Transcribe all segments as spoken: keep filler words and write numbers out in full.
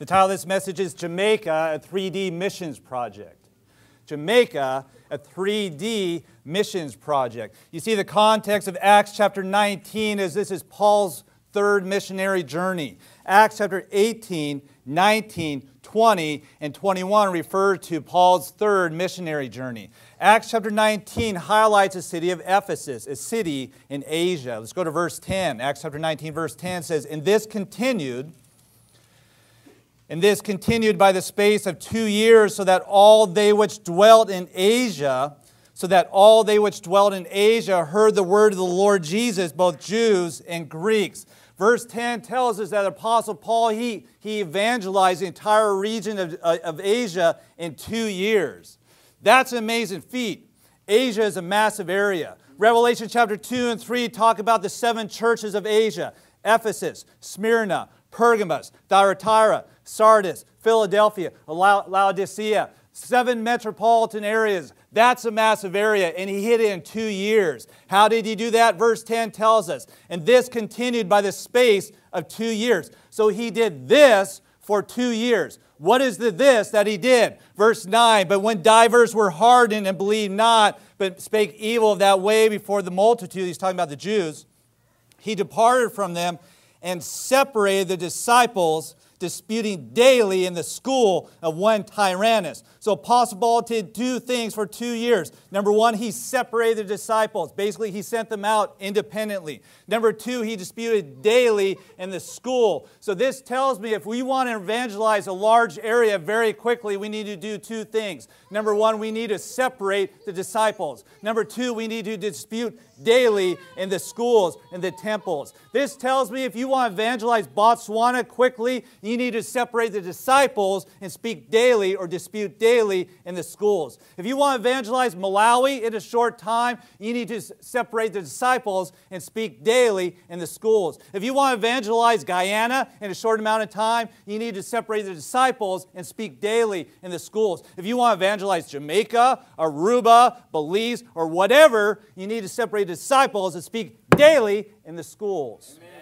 The title of this message is Jamaica, a three D Missions Project. Jamaica, a three D Missions Project. You see, the context of Acts chapter nineteen is this is Paul's third missionary journey. Acts chapter eighteen, nineteen, twenty, and twenty-one refer to Paul's third missionary journey. Acts chapter nineteen highlights the city of Ephesus, a city in Asia. Let's go to verse ten. Acts chapter nineteen, verse ten says, And this continued, and this continued by the space of two years, so that all they which dwelt in Asia, so that all they which dwelt in Asia heard the word of the Lord Jesus, both Jews and Greeks. Verse ten tells us that Apostle Paul, he, he evangelized the entire region of, of Asia in two years. That's an amazing feat. Asia is a massive area. Revelation chapter two and three talk about the seven churches of Asia. Ephesus, Smyrna, Pergamos, Thyatira, Sardis, Philadelphia, Laodicea. Seven metropolitan areas. That's a massive area, and he hit it in two years. How did he do that? Verse ten tells us, and this continued by the space of two years. So he did this for two years. What is the this that he did? Verse nine, but when divers were hardened and believed not, but spake evil of that way before the multitude, he's talking about the Jews, he departed from them and separated the disciples, disputing daily in the school of one Tyrannus. So Apostle Paul did two things for two years. Number one, he separated the disciples. Basically, he sent them out independently. Number two, he disputed daily in the school. So this tells me if we want to evangelize a large area very quickly, we need to do two things. Number one, we need to separate the disciples. Number two, we need to dispute daily in the schools and the temples. This tells me if you want to evangelize Botswana quickly, you need to separate the disciples and speak daily or dispute daily in the schools. If you want to evangelize Malawi in a short time, you need to separate the disciples and speak daily in the schools. If you want to evangelize Guyana in a short amount of time, you need to separate the disciples and speak daily in the schools. If you want to evangelize Jamaica, Aruba, Belize, or whatever, you need to separate the disciples and speak daily in the schools. Amen.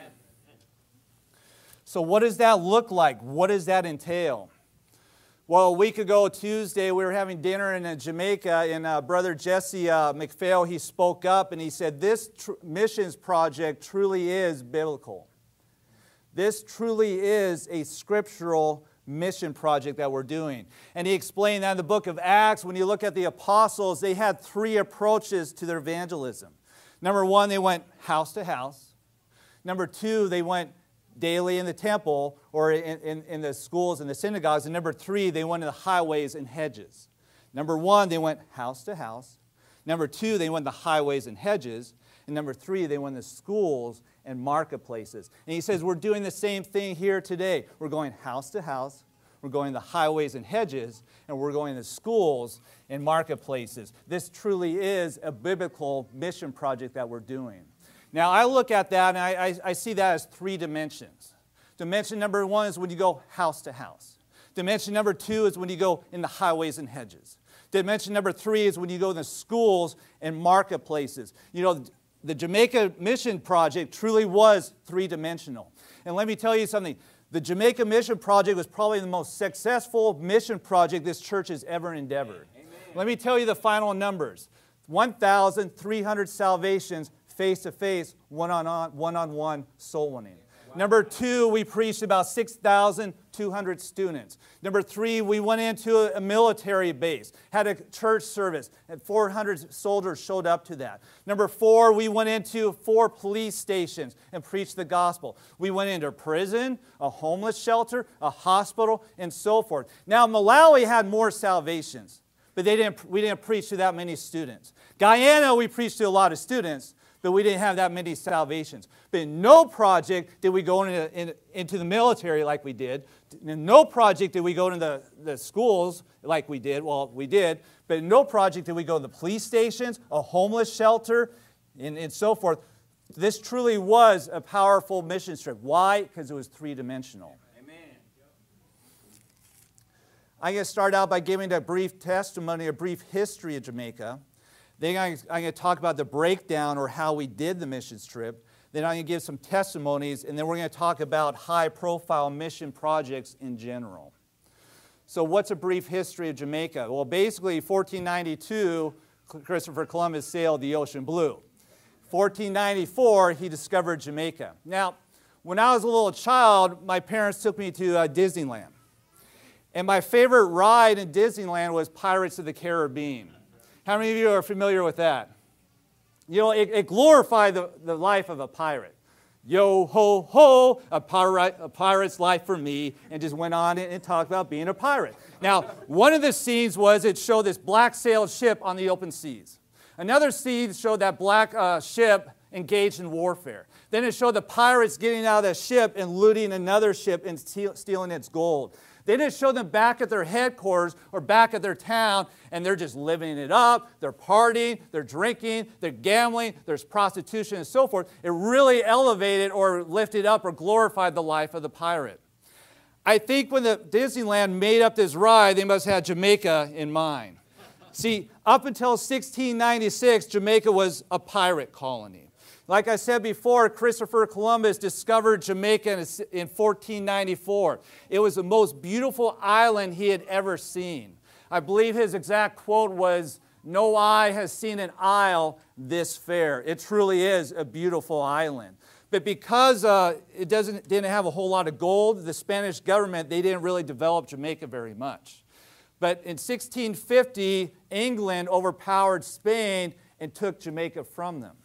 So what does that look like? What does that entail? Well, a week ago, Tuesday, we were having dinner in uh, Jamaica, and uh, Brother Jesse uh, McPhail, he spoke up and he said, this tr- missions project truly is biblical. This truly is a scriptural mission project that we're doing. And he explained that in the book of Acts, when you look at the apostles, they had three approaches to their evangelism. Number one, they went house to house. Number two, they went daily in the temple or in, in, in the schools and the synagogues. And number three, they went to the highways and hedges. Number one, they went house to house. Number two, they went to highways and hedges. And number three, they went to schools and marketplaces. And he says, we're doing the same thing here today. We're going house to house. We're going to highways and hedges. And we're going to schools and marketplaces. This truly is a biblical mission project that we're doing. Now, I look at that and I, I, I see that as three dimensions. Dimension number one is when you go house to house. Dimension number two is when you go in the highways and hedges. Dimension number three is when you go in the schools and marketplaces. You know, the Jamaica Mission Project truly was three-dimensional. And let me tell you something. The Jamaica Mission Project was probably the most successful mission project this church has ever endeavored. Amen. Let me tell you the final numbers. one thousand three hundred salvations face-to-face, one-on-one, one-on-one soul winning. Wow. Number two, we preached about six thousand two hundred students. Number three, we went into a military base, had a church service, and four hundred soldiers showed up to that. Number four, we went into four police stations and preached the gospel. We went into a prison, a homeless shelter, a hospital, and so forth. Now, Malawi had more salvations, but they didn't, we didn't preach to that many students. Guyana, we preached to a lot of students, but we didn't have that many salvations. But in no project did we go into, in, into the military like we did. In no project did we go into the, the schools like we did. Well, we did. But in no project did we go to the police stations, a homeless shelter, and, and so forth. This truly was a powerful mission trip. Why? Because it was three-dimensional. Amen. I'm going to start out by giving a brief testimony, a brief history of Jamaica. Then I'm going to talk about the breakdown or how we did the missions trip. Then I'm going to give some testimonies, and then we're going to talk about high-profile mission projects in general. So what's a brief history of Jamaica? Well, basically, fourteen ninety-two, Christopher Columbus sailed the ocean blue. fourteen ninety-four, he discovered Jamaica. Now, when I was a little child, my parents took me to uh, Disneyland. And my favorite ride in Disneyland was Pirates of the Caribbean. How many of you are familiar with that? You know, it, it glorified the, the life of a pirate. Yo, ho, ho, a, pirate, a pirate's life for me, and just went on and, and talked about being a pirate. Now, one of the scenes was it showed this black-sailed ship on the open seas. Another scene showed that black uh, ship engaged in warfare. Then it showed the pirates getting out of that ship and looting another ship and steal, stealing its gold. They didn't show them back at their headquarters or back at their town, and they're just living it up. They're partying, they're drinking, they're gambling, there's prostitution and so forth. It really elevated or lifted up or glorified the life of the pirate. I think when the Disneyland made up this ride, they must have had Jamaica in mind. See, up until sixteen ninety-six, Jamaica was a pirate colony. Like I said before, Christopher Columbus discovered Jamaica in fourteen ninety-four. It was the most beautiful island he had ever seen. I believe his exact quote was, "No eye has seen an isle this fair." It truly is a beautiful island. But because uh, it doesn't, didn't have a whole lot of gold, the Spanish government, they didn't really develop Jamaica very much. But in sixteen fifty, England overpowered Spain and took Jamaica from them.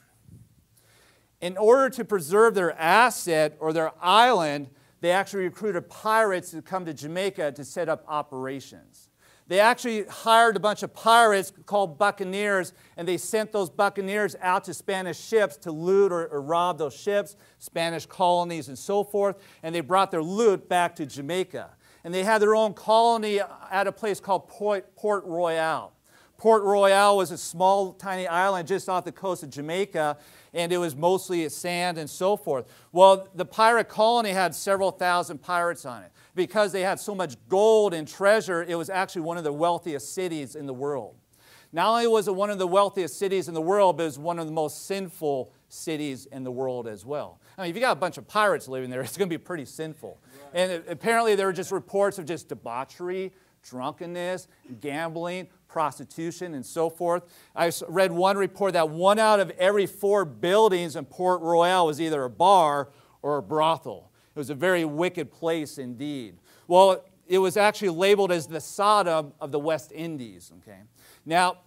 In order to preserve their asset or their island, they actually recruited pirates to come to Jamaica to set up operations. They actually hired a bunch of pirates called buccaneers, and they sent those buccaneers out to Spanish ships to loot or, or rob those ships, Spanish colonies and so forth, and they brought their loot back to Jamaica. And they had their own colony at a place called Port, Port Royal. Port Royal was a small, tiny island just off the coast of Jamaica, and it was mostly sand and so forth. Well, the pirate colony had several thousand pirates on it. Because they had so much gold and treasure, it was actually one of the wealthiest cities in the world. Not only was it one of the wealthiest cities in the world, but it was one of the most sinful cities in the world as well. I mean, if you got a bunch of pirates living there, it's going to be pretty sinful. Right. And it, apparently there were just reports of just debauchery, drunkenness, gambling, prostitution, and so forth. I read one report that one out of every four buildings in Port Royal was either a bar or a brothel. It was a very wicked place indeed. Well, it was actually labeled as the Sodom of the West Indies. Okay? Now,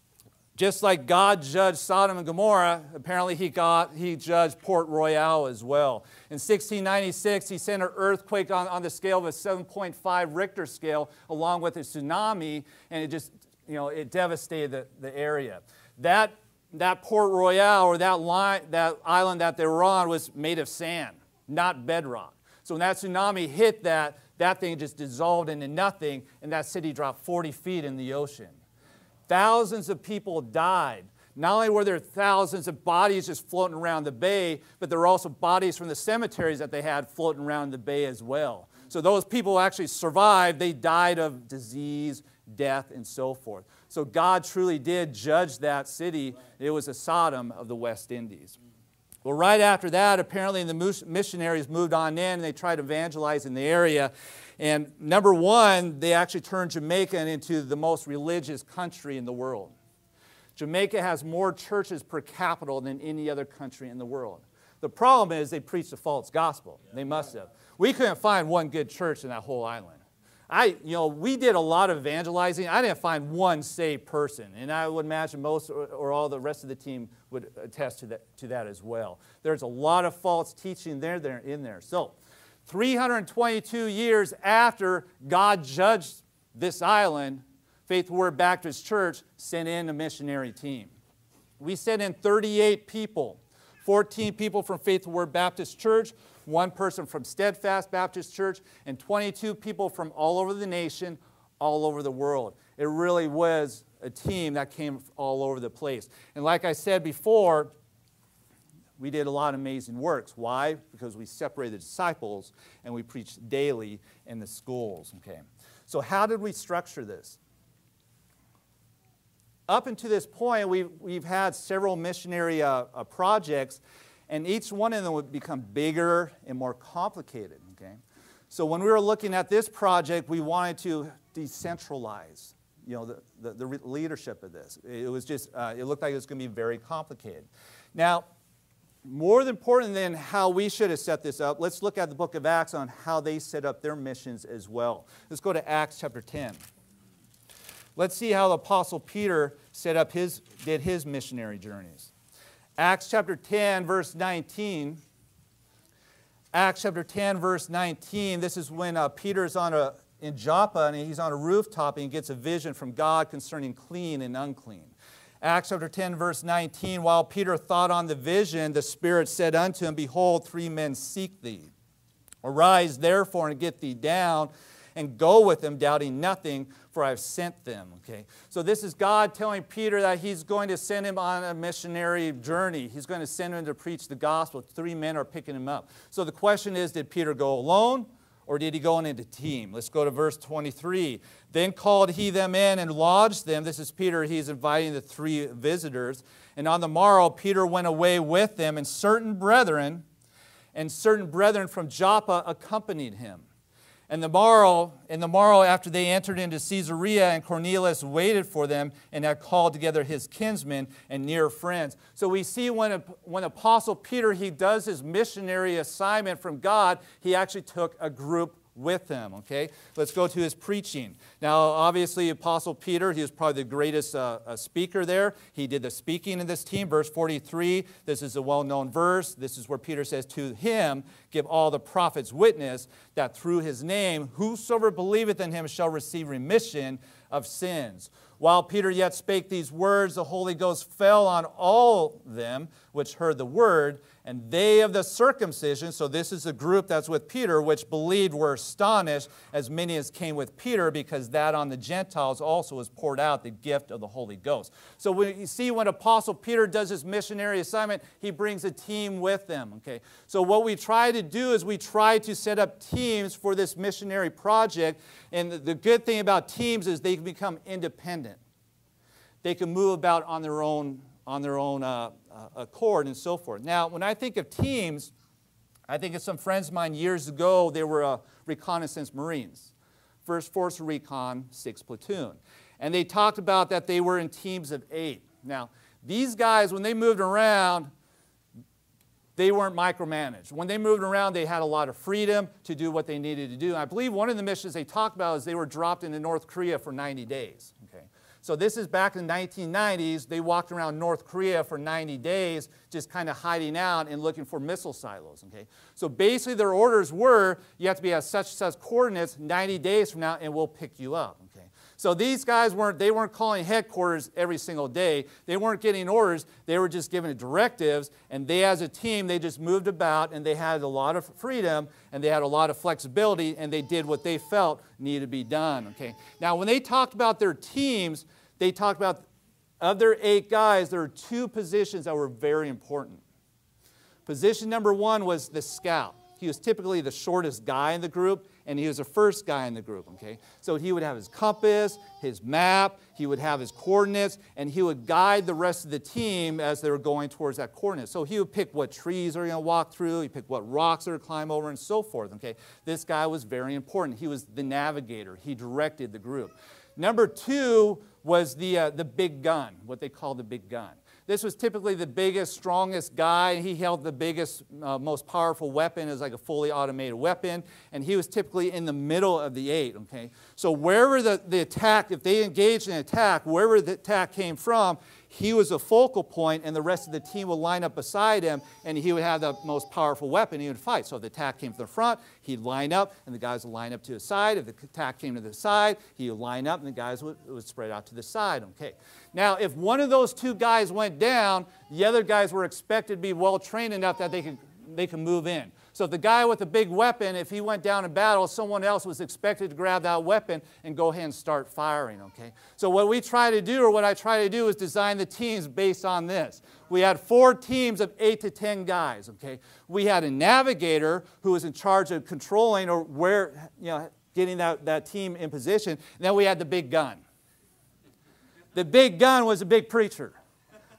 just like God judged Sodom and Gomorrah, apparently he, got, he judged Port Royal as well. In sixteen ninety-six, he sent an earthquake on, on the scale of a seven point five Richter scale along with a tsunami, and it just, you know, it devastated the, the area. That, that Port Royal, or that, line, that island that they were on, was made of sand, not bedrock. So when that tsunami hit that, that thing just dissolved into nothing, and that city dropped forty feet in the ocean. Thousands of people died. Not only were there thousands of bodies just floating around the bay, but there were also bodies from the cemeteries that they had floating around the bay as well. So those people actually survived. They died of disease, death, and so forth. So God truly did judge that city. It was a Sodom of the West Indies. Well, right after that, apparently the missionaries moved on in and they tried to evangelize in the area. And number one, they actually turned Jamaica into the most religious country in the world. Jamaica has more churches per capita than any other country in the world. The problem is they preached a false gospel. They must have. We couldn't find one good church in that whole island. I, you know, we did a lot of evangelizing. I didn't find one saved person, and I would imagine most or, or all the rest of the team would attest to that, to that as well. There's a lot of false teaching there, there in there. So, three hundred twenty-two years after God judged this island, Faithful Word Baptist Church sent in a missionary team. We sent in thirty-eight people, fourteen people from Faithful Word Baptist Church, one person from Steadfast Baptist Church, and twenty-two people from all over the nation, all over the world. It really was a team that came all over the place. And like I said before, we did a lot of amazing works. Why? Because we separated disciples and we preached daily in the schools. Okay. So how did we structure this? Up until this point, we've, we've had several missionary uh, uh, projects, and each one of them would become bigger and more complicated, okay? So when we were looking at this project, we wanted to decentralize, you know, the, the, the leadership of this. It was just, uh, it looked like it was going to be very complicated. Now, more important than how we should have set this up, let's look at the book of Acts on how they set up their missions as well. Let's go to Acts chapter ten. Let's see how the Apostle Peter set up his, did his missionary journeys. Acts chapter ten, verse nineteen. Acts chapter ten, verse nineteen. This is when uh, Peter's on a, in Joppa, and he's on a rooftop, and he gets a vision from God concerning clean and unclean. Acts chapter ten, verse nineteen. While Peter thought on the vision, the Spirit said unto him, Behold, three men seek thee. Arise, therefore, and get thee down, and go with them, doubting nothing, for I have sent them. Okay, so this is God telling Peter that he's going to send him on a missionary journey. He's going to send him to preach the gospel. Three men are picking him up. So the question is, did Peter go alone, or did he go in a team? Let's go to verse twenty-three. Then called he them in and lodged them. This is Peter. He's inviting the three visitors. And on the morrow, Peter went away with them, and certain brethren, and certain brethren from Joppa accompanied him. And the morrow, in the morrow after they entered into Caesarea, and Cornelius waited for them and had called together his kinsmen and near friends. So we see when, when Apostle Peter, he does his missionary assignment from God, he actually took a group with him, okay? Let's go to his preaching. Now, obviously, Apostle Peter, he was probably the greatest uh, uh, speaker there. He did the speaking in this team. Verse forty-three, this is a well-known verse. This is where Peter says, To him give all the prophets witness that through his name, whosoever believeth in him shall receive remission of sins. While Peter yet spake these words, the Holy Ghost fell on all them which heard the word, and they of the circumcision, so this is a group that's with Peter, which believed were astonished, as many as came with Peter, because that on the Gentiles also was poured out the gift of the Holy Ghost. So when you see when Apostle Peter does his missionary assignment, he brings a team with them. Okay. So what we try to do is we try to set up teams for this missionary project, and the good thing about teams is they can become independent. They can move about on their own, on their own uh, uh, accord and so forth. Now, when I think of teams, I think of some friends of mine years ago. They were uh, reconnaissance Marines, First Force Recon, sixth Platoon. And they talked about that they were in teams of eight. Now, these guys, when they moved around, they weren't micromanaged. When they moved around, they had a lot of freedom to do what they needed to do. And I believe one of the missions they talked about is they were dropped into North Korea for ninety days. Okay. So this is back in the nineteen nineties. They walked around North Korea for ninety days, just kind of hiding out and looking for missile silos. Okay? So basically their orders were, you have to be at such and such coordinates ninety days from now, and we'll pick you up. Okay? So these guys weren't, they weren't calling headquarters every single day. They weren't getting orders. They were just giving directives, and they as a team, they just moved about, and they had a lot of freedom, and they had a lot of flexibility, and they did what they felt needed to be done. Okay? Now, when they talked about their teams, they talked about, of their eight guys, there are two positions that were very important. Position number one was the scout. He was typically the shortest guy in the group, and he was the first guy in the group, okay? So he would have his compass, his map, he would have his coordinates, and he would guide the rest of the team as they were going towards that coordinate. So he would pick what trees are going to walk through, he'd pick what rocks are to climb over, and so forth, okay? This guy was very important. He was the navigator. He directed the group. Number two was the, uh, the big gun, what they call the big gun. This was typically the biggest, strongest guy. He held the biggest, uh, most powerful weapon as like a fully automated weapon, and he was typically in the middle of the eight, okay? So wherever the, the attack, if they engaged in an attack, wherever the attack came from, he was a focal point, and the rest of the team would line up beside him, and he would have the most powerful weapon. He would fight. So if the attack came from the front, he'd line up, and the guys would line up to the side. If the attack came to the side, he would line up, and the guys would, would spread out to the side. Okay. Now, if one of those two guys went down, the other guys were expected to be well trained enough that they could they could move in. So if the guy with the big weapon, if he went down in battle, someone else was expected to grab that weapon and go ahead and start firing, okay? So what we try to do, or what I try to do, is design the teams based on this. We had four teams of eight to ten guys, okay? We had a navigator who was in charge of controlling or where, you know, getting that, that team in position. And then we had the big gun. The big gun was a big preacher.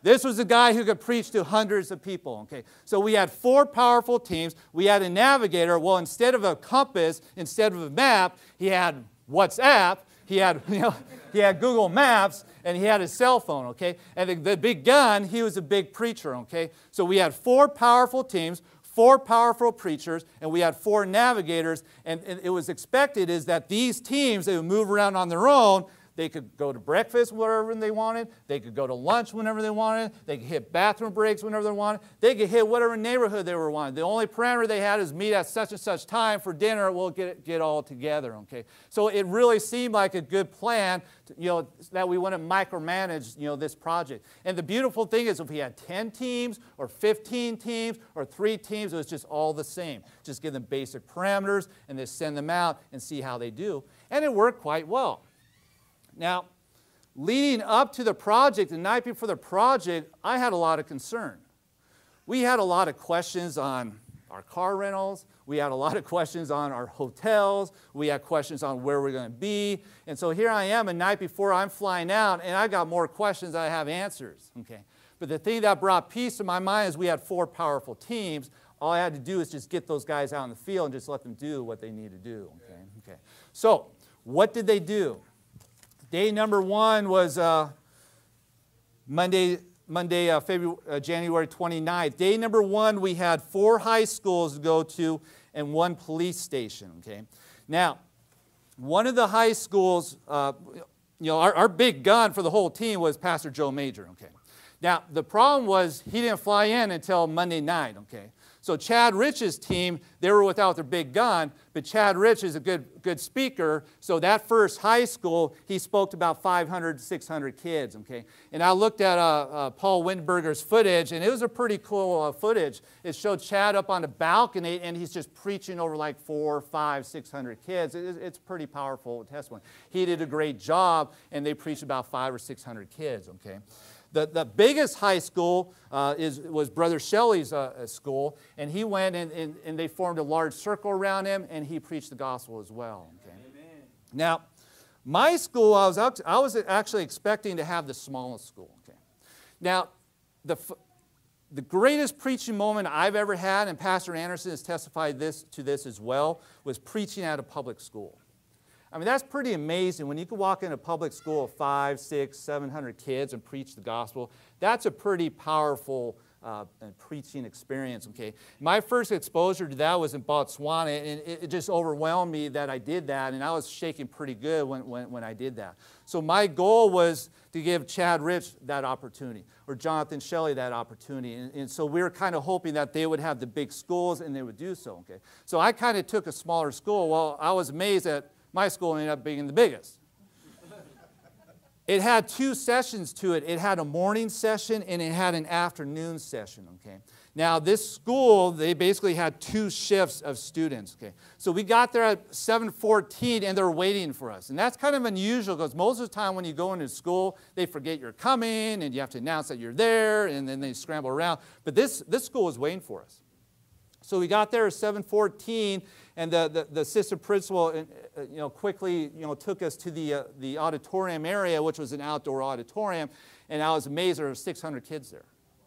This was a guy who could preach to hundreds of people, okay? So we had four powerful teams. We had a navigator. Well, instead of a compass, instead of a map, he had WhatsApp. He had, you know, he had Google Maps, and he had his cell phone, okay? And the, the big gun, he was a big preacher, okay? So we had four powerful teams, four powerful preachers, and we had four navigators, and, and it was expected is that these teams, they would move around on their own. They could go to breakfast wherever they wanted. They could go to lunch whenever they wanted. They could hit bathroom breaks whenever they wanted. They could hit whatever neighborhood they were wanted. The only parameter they had is meet at such and such time for dinner. We'll get, get all together, okay? So it really seemed like a good plan, to, you know, that we wouldn't micromanage, you know, this project. And the beautiful thing is if we had ten teams or fifteen teams or three teams, it was just all the same. Just give them basic parameters and then send them out and see how they do. And it worked quite well. Now, leading up to the project, the night before the project, I had a lot of concern. We had a lot of questions on our car rentals. We had a lot of questions on our hotels. We had questions on where we're going to be. And so here I am, a night before I'm flying out, and I got more questions than I have answers. Okay. But the thing that brought peace to my mind is we had four powerful teams. All I had to do is just get those guys out in the field and just let them do what they need to do. Okay. Okay. So what did they do? Day number one was uh, Monday, Monday uh, February, uh, January twenty-ninth. Day number one, we had four high schools to go to and one police station. Okay. Now, one of the high schools, uh, you know, our, our big gun for the whole team was Pastor Joe Major. Okay. Now, the problem was he didn't fly in until Monday night. Okay. So Chad Rich's team, they were without their big gun, but Chad Rich is a good, good speaker. So that first high school, he spoke to about five hundred, six hundred kids, okay? And I looked at uh, uh, Paul Windberger's footage, and it was a pretty cool uh, footage. It showed Chad up on the balcony, and he's just preaching over like four, five, six hundred kids. It, it's pretty powerful testimony. He did a great job, and they preached about five or six hundred kids, okay? The, the biggest high school uh, is, was Brother Shelley's uh, school, and he went and, and, and they formed a large circle around him, and he preached the gospel as well. Okay? Amen. Now, my school, I was, I was actually expecting to have the smallest school. Okay? Now, the, the greatest preaching moment I've ever had, and Pastor Anderson has testified this, to this as well, was preaching at a public school. I mean, that's pretty amazing. When you can walk in a public school of five, six, seven hundred kids and preach the gospel, that's a pretty powerful uh, preaching experience, okay? My first exposure to that was in Botswana, and it, it just overwhelmed me that I did that, and I was shaking pretty good when, when, when I did that. So my goal was to give Chad Rich that opportunity, or Jonathan Shelley that opportunity, and, and so we were kind of hoping that they would have the big schools and they would do so, okay? So I kind of took a smaller school. Well, I was amazed that my school ended up being the biggest. It had two sessions to it. It had a morning session and it had an afternoon session, okay? Now, this school, they basically had two shifts of students, okay? So we got there at seven fourteen and they're waiting for us. And that's kind of unusual because most of the time when you go into school, they forget you're coming and you have to announce that you're there and then they scramble around. But this, this school was waiting for us. So we got there at seven fourteen, and the, the, the assistant principal uh, you know, quickly you know, took us to the, uh, the auditorium area, which was an outdoor auditorium, and I was amazed there were six hundred kids there.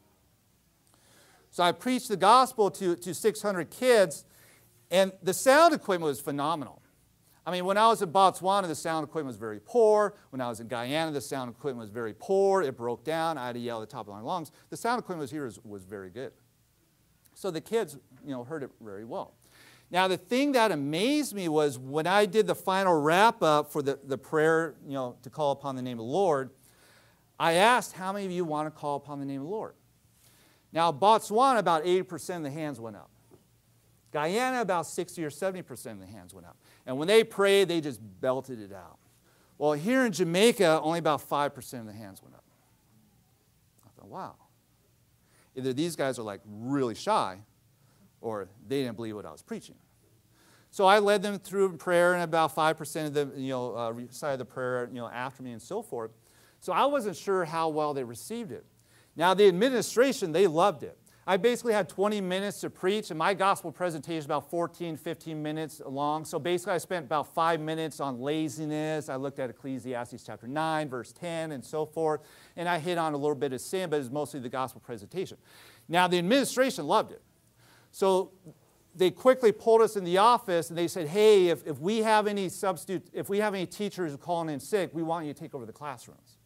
So I preached the gospel to, to six hundred kids, and the sound equipment was phenomenal. I mean, when I was in Botswana, the sound equipment was very poor. When I was in Guyana, the sound equipment was very poor. It broke down. I had to yell at the top of my lungs. The sound equipment was here was, was very good. So the kids, you know, heard it very well. Now, the thing that amazed me was when I did the final wrap-up for the, the prayer, you know, to call upon the name of the Lord, I asked, how many of you want to call upon the name of the Lord? Now, Botswana, about eighty percent of the hands went up. Guyana, about sixty or seventy percent of the hands went up. And when they prayed, they just belted it out. Well, here in Jamaica, only about five percent of the hands went up. I thought, wow. Either these guys are like really shy or they didn't believe what I was preaching. So I led them through prayer, and about five percent of them you know, uh, recited the prayer you know, after me and so forth. So I wasn't sure how well they received it. Now, the administration, they loved it. I basically had twenty minutes to preach, and my gospel presentation is about fourteen, fifteen minutes long. So basically I spent about five minutes on laziness. I looked at Ecclesiastes chapter nine, verse ten, and so forth. And I hit on a little bit of sin, but it was mostly the gospel presentation. Now, the administration loved it. So they quickly pulled us in the office, and they said, hey, if, if we have any substitute, if we have any teachers calling in sick, we want you to take over the classrooms.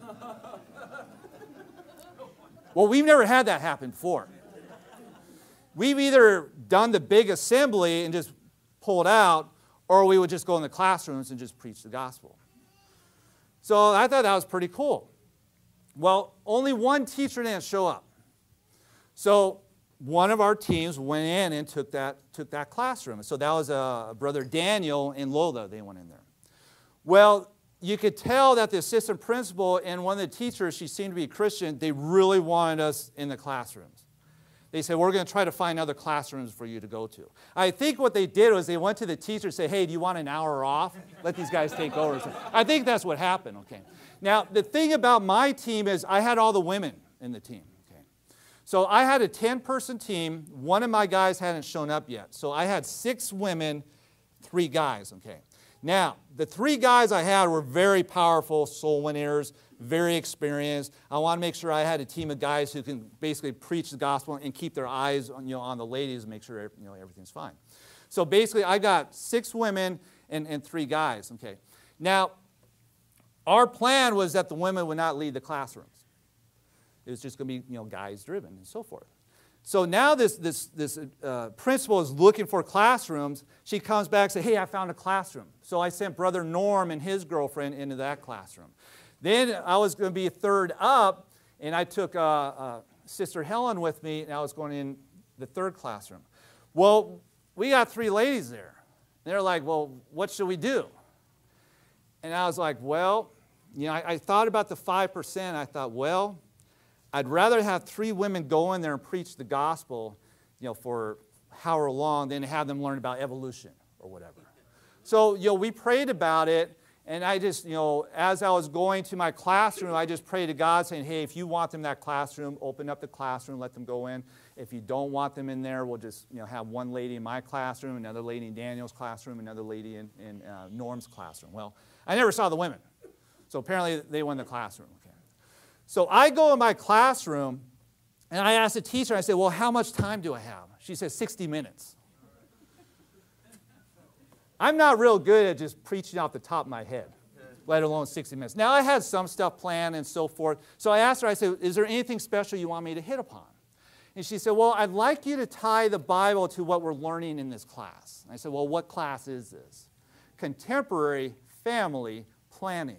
Well, we've never had that happen before. We've either done the big assembly and just pulled out, or we would just go in the classrooms and just preach the gospel. So I thought that was pretty cool. Well, only one teacher didn't show up. So one of our teams went in and took that, took that classroom. So that was uh, Brother Daniel and Lola. They went in there. Well, you could tell that the assistant principal and one of the teachers, she seemed to be a Christian, they really wanted us in the classrooms. They said, we're going to try to find other classrooms for you to go to. I think what they did was they went to the teacher and said, hey, do you want an hour off? Let these guys take over. So I think that's what happened. Okay. Now, the thing about my team is I had all the women in the team. Okay. So I had a ten-person team. One of my guys hadn't shown up yet. So I had six women, three guys. Okay. Now, the three guys I had were very powerful soul winners, very experienced. I want to make sure I had a team of guys who can basically preach the gospel and keep their eyes on, you know, on the ladies and make sure you know, everything's fine. So basically, I got six women and, and three guys. Okay. Now, our plan was that the women would not lead the classrooms. It was just going to be you know, guys driven and so forth. So now this, this, this uh, principal is looking for classrooms. She comes back and says, hey, I found a classroom. So I sent Brother Norm and his girlfriend into that classroom. Then I was going to be third up, and I took uh, uh, Sister Helen with me, and I was going in the third classroom. Well, we got three ladies there. They're like, well, what should we do? And I was like, well, you know, I, I thought about the five percent. I thought, well, I'd rather have three women go in there and preach the gospel, you know, for however long than have them learn about evolution or whatever. So, you know, we prayed about it, and I just, you know, as I was going to my classroom, I just prayed to God saying, hey, if you want them in that classroom, open up the classroom, let them go in. If you don't want them in there, we'll just, you know, have one lady in my classroom, another lady in Daniel's classroom, another lady in, in uh, Norm's classroom. Well, I never saw the women. So apparently they went in the classroom. Okay. So I go in my classroom, and I ask the teacher, I say, well, how much time do I have? She says, sixty minutes. I'm not real good at just preaching off the top of my head, let alone sixty minutes. Now, I had some stuff planned and so forth. So I asked her, I said, is there anything special you want me to hit upon? And she said, well, I'd like you to tie the Bible to what we're learning in this class. And I said, well, what class is this? Contemporary Family Planning.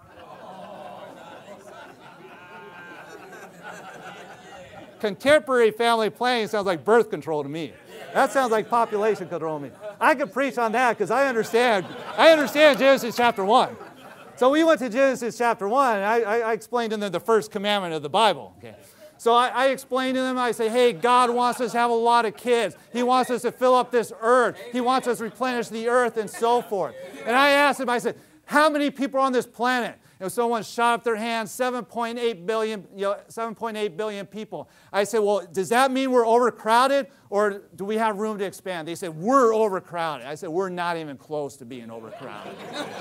Contemporary family planning sounds like birth control to me. That sounds like population control to me. I could preach on that because I understand. I understand Genesis chapter one. So we went to Genesis chapter one, and I, I, I explained to them the first commandment of the Bible. Okay. So I, I explained to them, I say, hey, God wants us to have a lot of kids. He wants us to fill up this earth. He wants us to replenish the earth and so forth. And I asked them, I said, how many people are on this planet? If someone shot up their hand, seven point eight billion, you know, seven point eight billion people. I said, well, does that mean we're overcrowded, or do we have room to expand? They said, we're overcrowded. I said, we're not even close to being overcrowded.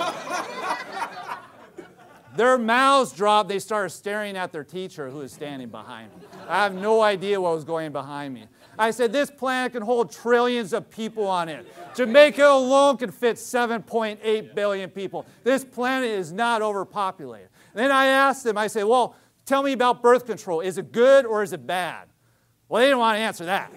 Their mouths dropped. They started staring at their teacher who was standing behind me. I have no idea what was going behind me. I said, this planet can hold trillions of people on it. Jamaica alone can fit seven point eight billion people. This planet is not overpopulated. And then I asked them, I said, well, tell me about birth control. Is it good or is it bad? Well, they didn't want to answer that.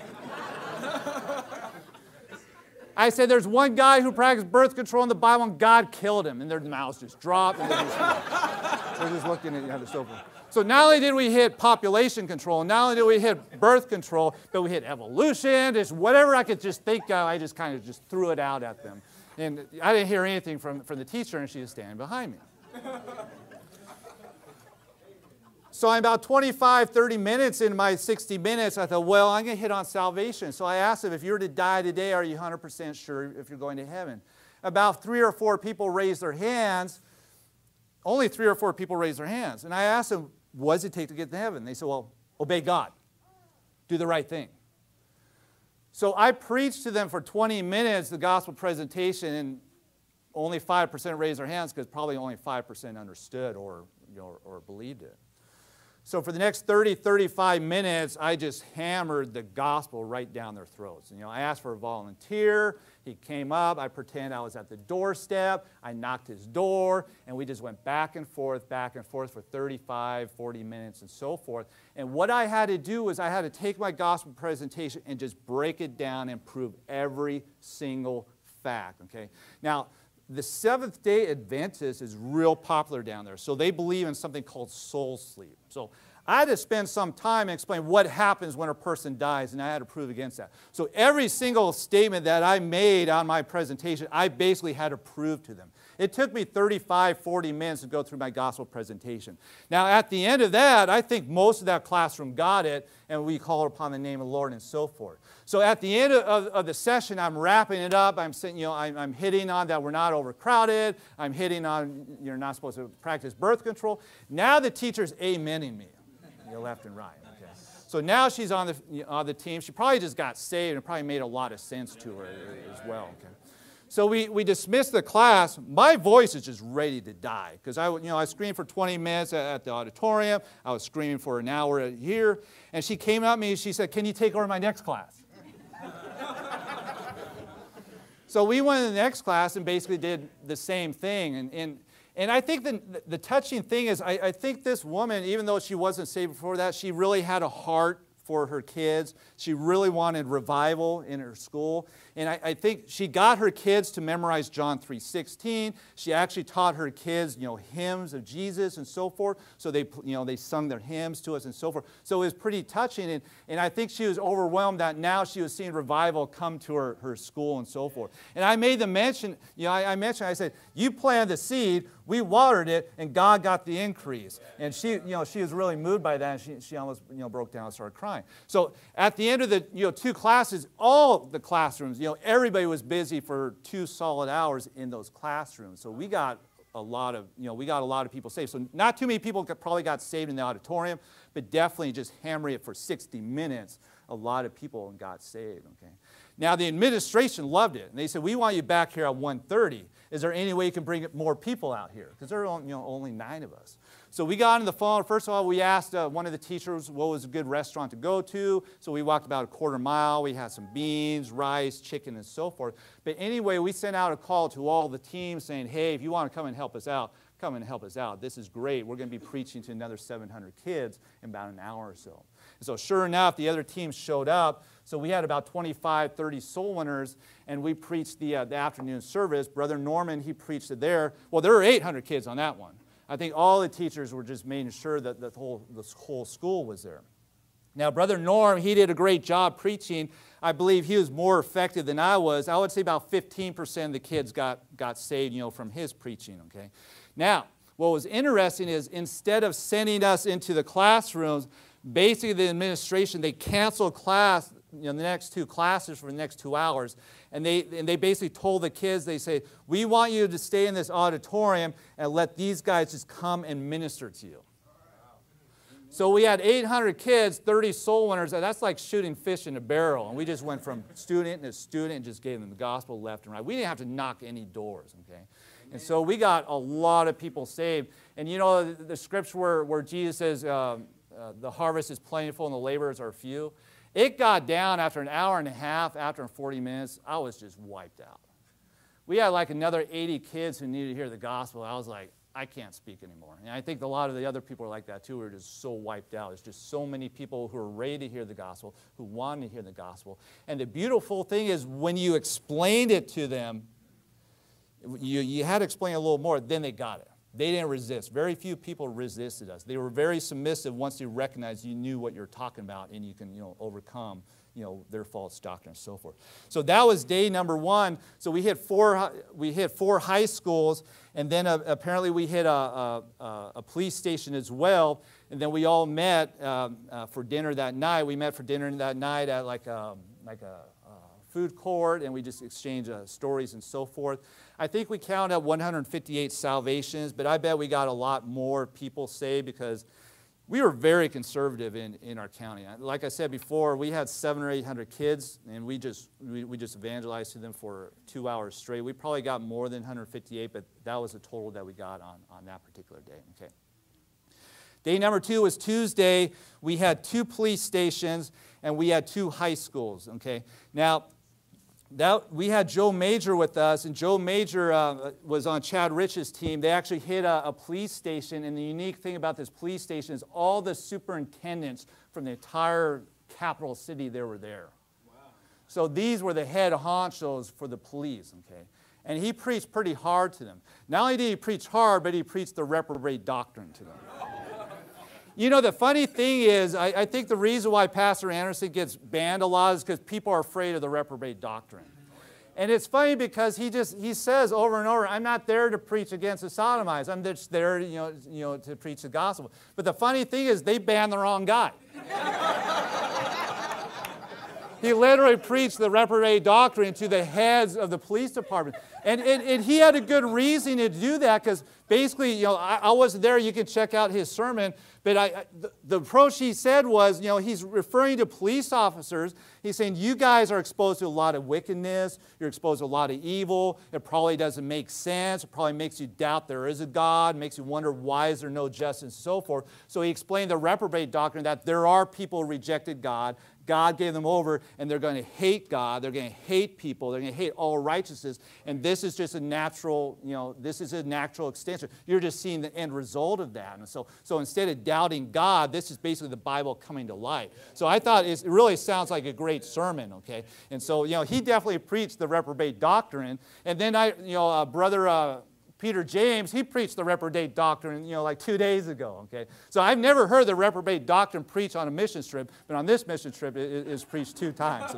I said, there's one guy who practiced birth control in the Bible, and God killed him. And their mouths just dropped, and they're just, they're just looking at each other so forth. So not only did we hit population control, not only did we hit birth control, but we hit evolution, just whatever I could just think of, I just kind of just threw it out at them. And I didn't hear anything from, from the teacher, and she was standing behind me. So I'm about twenty-five, thirty minutes in my sixty minutes. I thought, well, I'm going to hit on salvation. So I asked him, if you were to die today, are you one hundred percent sure if you're going to heaven? About three or four people raised their hands. Only three or four people raised their hands. And I asked them, what does it take to get to heaven? They said, well, obey God. do the right thing. So I preached to them for twenty minutes, the gospel presentation, and only five percent raised their hands because probably only five percent understood or, you know, or, or believed it. So for the next thirty, thirty-five minutes, I just hammered the gospel right down their throats. And, you know, I asked for a volunteer. He came up. I pretended I was at the doorstep. I knocked his door, and we just went back and forth, back and forth for thirty-five, forty minutes and so forth. And what I had to do was I had to take my gospel presentation and just break it down and prove every single fact, okay? Now, the Seventh-day Adventist is real popular down there. So they believe in something called soul sleep. So I had to spend some time and explain what happens when a person dies, and I had to prove against that. So every single statement that I made on my presentation, I basically had to prove to them. It took me thirty-five, forty minutes to go through my gospel presentation. Now, at the end of that, I think most of that classroom got it, and we call upon the name of the Lord and so forth. So at the end of, of the session, I'm wrapping it up. I'm saying, you know, I'm, I'm hitting on that we're not overcrowded. I'm hitting on you're not supposed to practice birth control. Now the teacher's amening me, you know, left and right. Okay. So now she's on the you know, on the team. She probably just got saved, and it probably made a lot of sense to her as well. Okay. So we, we dismissed the class. My voice is just ready to die because I, you know, I screamed for twenty minutes at, at the auditorium. I was screaming for an hour here. And she came at me and she said, "Can you take over my next class?" So we went to the next class and basically did the same thing. And, and, and I think the, the touching thing is I, I think this woman, even though she wasn't saved before that, she really had a heart for her kids. She really wanted revival in her school. And I, I think she got her kids to memorize John three sixteen. She actually taught her kids, you know, hymns of Jesus and so forth. So they, you know, they sung their hymns to us and so forth. So it was pretty touching. And, and I think she was overwhelmed that now she was seeing revival come to her, her school and so forth. And I made the mention, you know, I, I mentioned, I said, you planted the seed, we watered it, and God got the increase. And she, you know, she was really moved by that, and she, she almost, you know, broke down and started crying. So at the end of the, you know, two classes, all the classrooms, you know, everybody was busy for two solid hours in those classrooms. So we got a lot of, you know, we got a lot of people saved. So not too many people got, probably got saved in the auditorium, but definitely just hammering it for sixty minutes, a lot of people got saved, okay? Now, the administration loved it, and they said, we want you back here at one thirty. Is there any way you can bring more people out here? Because there are, you know, only nine of us. So we got on the phone. First of all, we asked uh, one of the teachers what was a good restaurant to go to. So we walked about a quarter mile. We had some beans, rice, chicken, and so forth. But anyway, we sent out a call to all the teams saying, hey, if you want to come and help us out, come and help us out. This is great. We're going to be preaching to another seven hundred kids in about an hour or so. And so sure enough, the other teams showed up. So we had about twenty-five, thirty soul winners, and we preached the, uh, the afternoon service. Brother Norman, he preached it there. Well, there were eight hundred kids on that one. I think all the teachers were just making sure that the whole, the whole school was there. Now, Brother Norm, he did a great job preaching. I believe he was more effective than I was. I would say about fifteen percent of the kids got, got saved, you know, from his preaching, okay? Now, what was interesting is instead of sending us into the classrooms, basically the administration, they canceled class, you know, the next two classes for the next two hours. And they, and they basically told the kids, they say, we want you to stay in this auditorium and let these guys just come and minister to you. So we had eight hundred kids, thirty soul winners, and that's like shooting fish in a barrel. And we just went from student to student and just gave them the gospel left and right. We didn't have to knock any doors, okay? And so we got a lot of people saved. And you know, the, the scripture where, where Jesus says, uh, uh, the harvest is plentiful and the laborers are few. It got down after an hour and a half, after forty minutes, I was just wiped out. We had like another eighty kids who needed to hear the gospel. I was like, I can't speak anymore. And I think a lot of the other people are like that too, who are just so wiped out. There's just so many people who are ready to hear the gospel, who want to hear the gospel. And the beautiful thing is when you explained it to them, you, you had to explain a little more, then they got it. They didn't resist. Very few people resisted us. They were very submissive once they recognized you knew what you're talking about and you can, you know, overcome, you know, their false doctrine and so forth. So that was day number one. So we hit four, we hit four high schools, and then uh, apparently we hit a, a, a police station as well. And then we all met um, uh, for dinner that night. We met for dinner that night at like a, like a, a food court, and we just exchanged uh, stories and so forth. I think we counted one hundred fifty-eight salvations, but I bet we got a lot more people saved because we were very conservative in, in our county. Like I said before, we had seven or eight hundred kids, and we just we, we just evangelized to them for two hours straight. We probably got more than one hundred fifty-eight, but that was the total that we got on, on that particular day. Okay. Day number two was Tuesday. We had two police stations, and we had two high schools. Okay. Now, that, we had Joe Major with us, and Joe Major uh, was on Chad Rich's team. They actually hit a, a police station, and the unique thing about this police station is all the superintendents from the entire capital city, they were there. Wow. So these were the head honchos for the police, okay? And he preached pretty hard to them. Not only did he preach hard, but he preached the reprobate doctrine to them. You know, the funny thing is, I, I think the reason why Pastor Anderson gets banned a lot is because people are afraid of the reprobate doctrine. And it's funny because he just, he says over and over, I'm not there to preach against the sodomites. I'm just there, you know, you know, to preach the gospel. But the funny thing is, they banned the wrong guy. He literally preached the reprobate doctrine to the heads of the police department. And, and, and he had a good reason to do that because basically, you know, I, I wasn't there. You can check out his sermon. But I, I, the, the approach he said was, you know, he's referring to police officers. He's saying, you guys are exposed to a lot of wickedness. You're exposed to a lot of evil. It probably doesn't make sense. It probably makes you doubt there is a God. Makes you wonder why is there no justice and so forth. So he explained the reprobate doctrine that there are people who rejected God. God gave them over, and they're going to hate God. They're going to hate people. They're going to hate all righteousness. And this is just a natural, you know, this is a natural extension. You're just seeing the end result of that. And so, so instead of doubting God, this is basically the Bible coming to light. So I thought it really sounds like a great sermon, okay? And so, you know, he definitely preached the reprobate doctrine. And then I, you know, uh, brother uh, Peter James, he preached the reprobate doctrine, you know, like two days ago, okay? So I've never heard the reprobate doctrine preached on a mission trip, but on this mission trip, it is preached two times,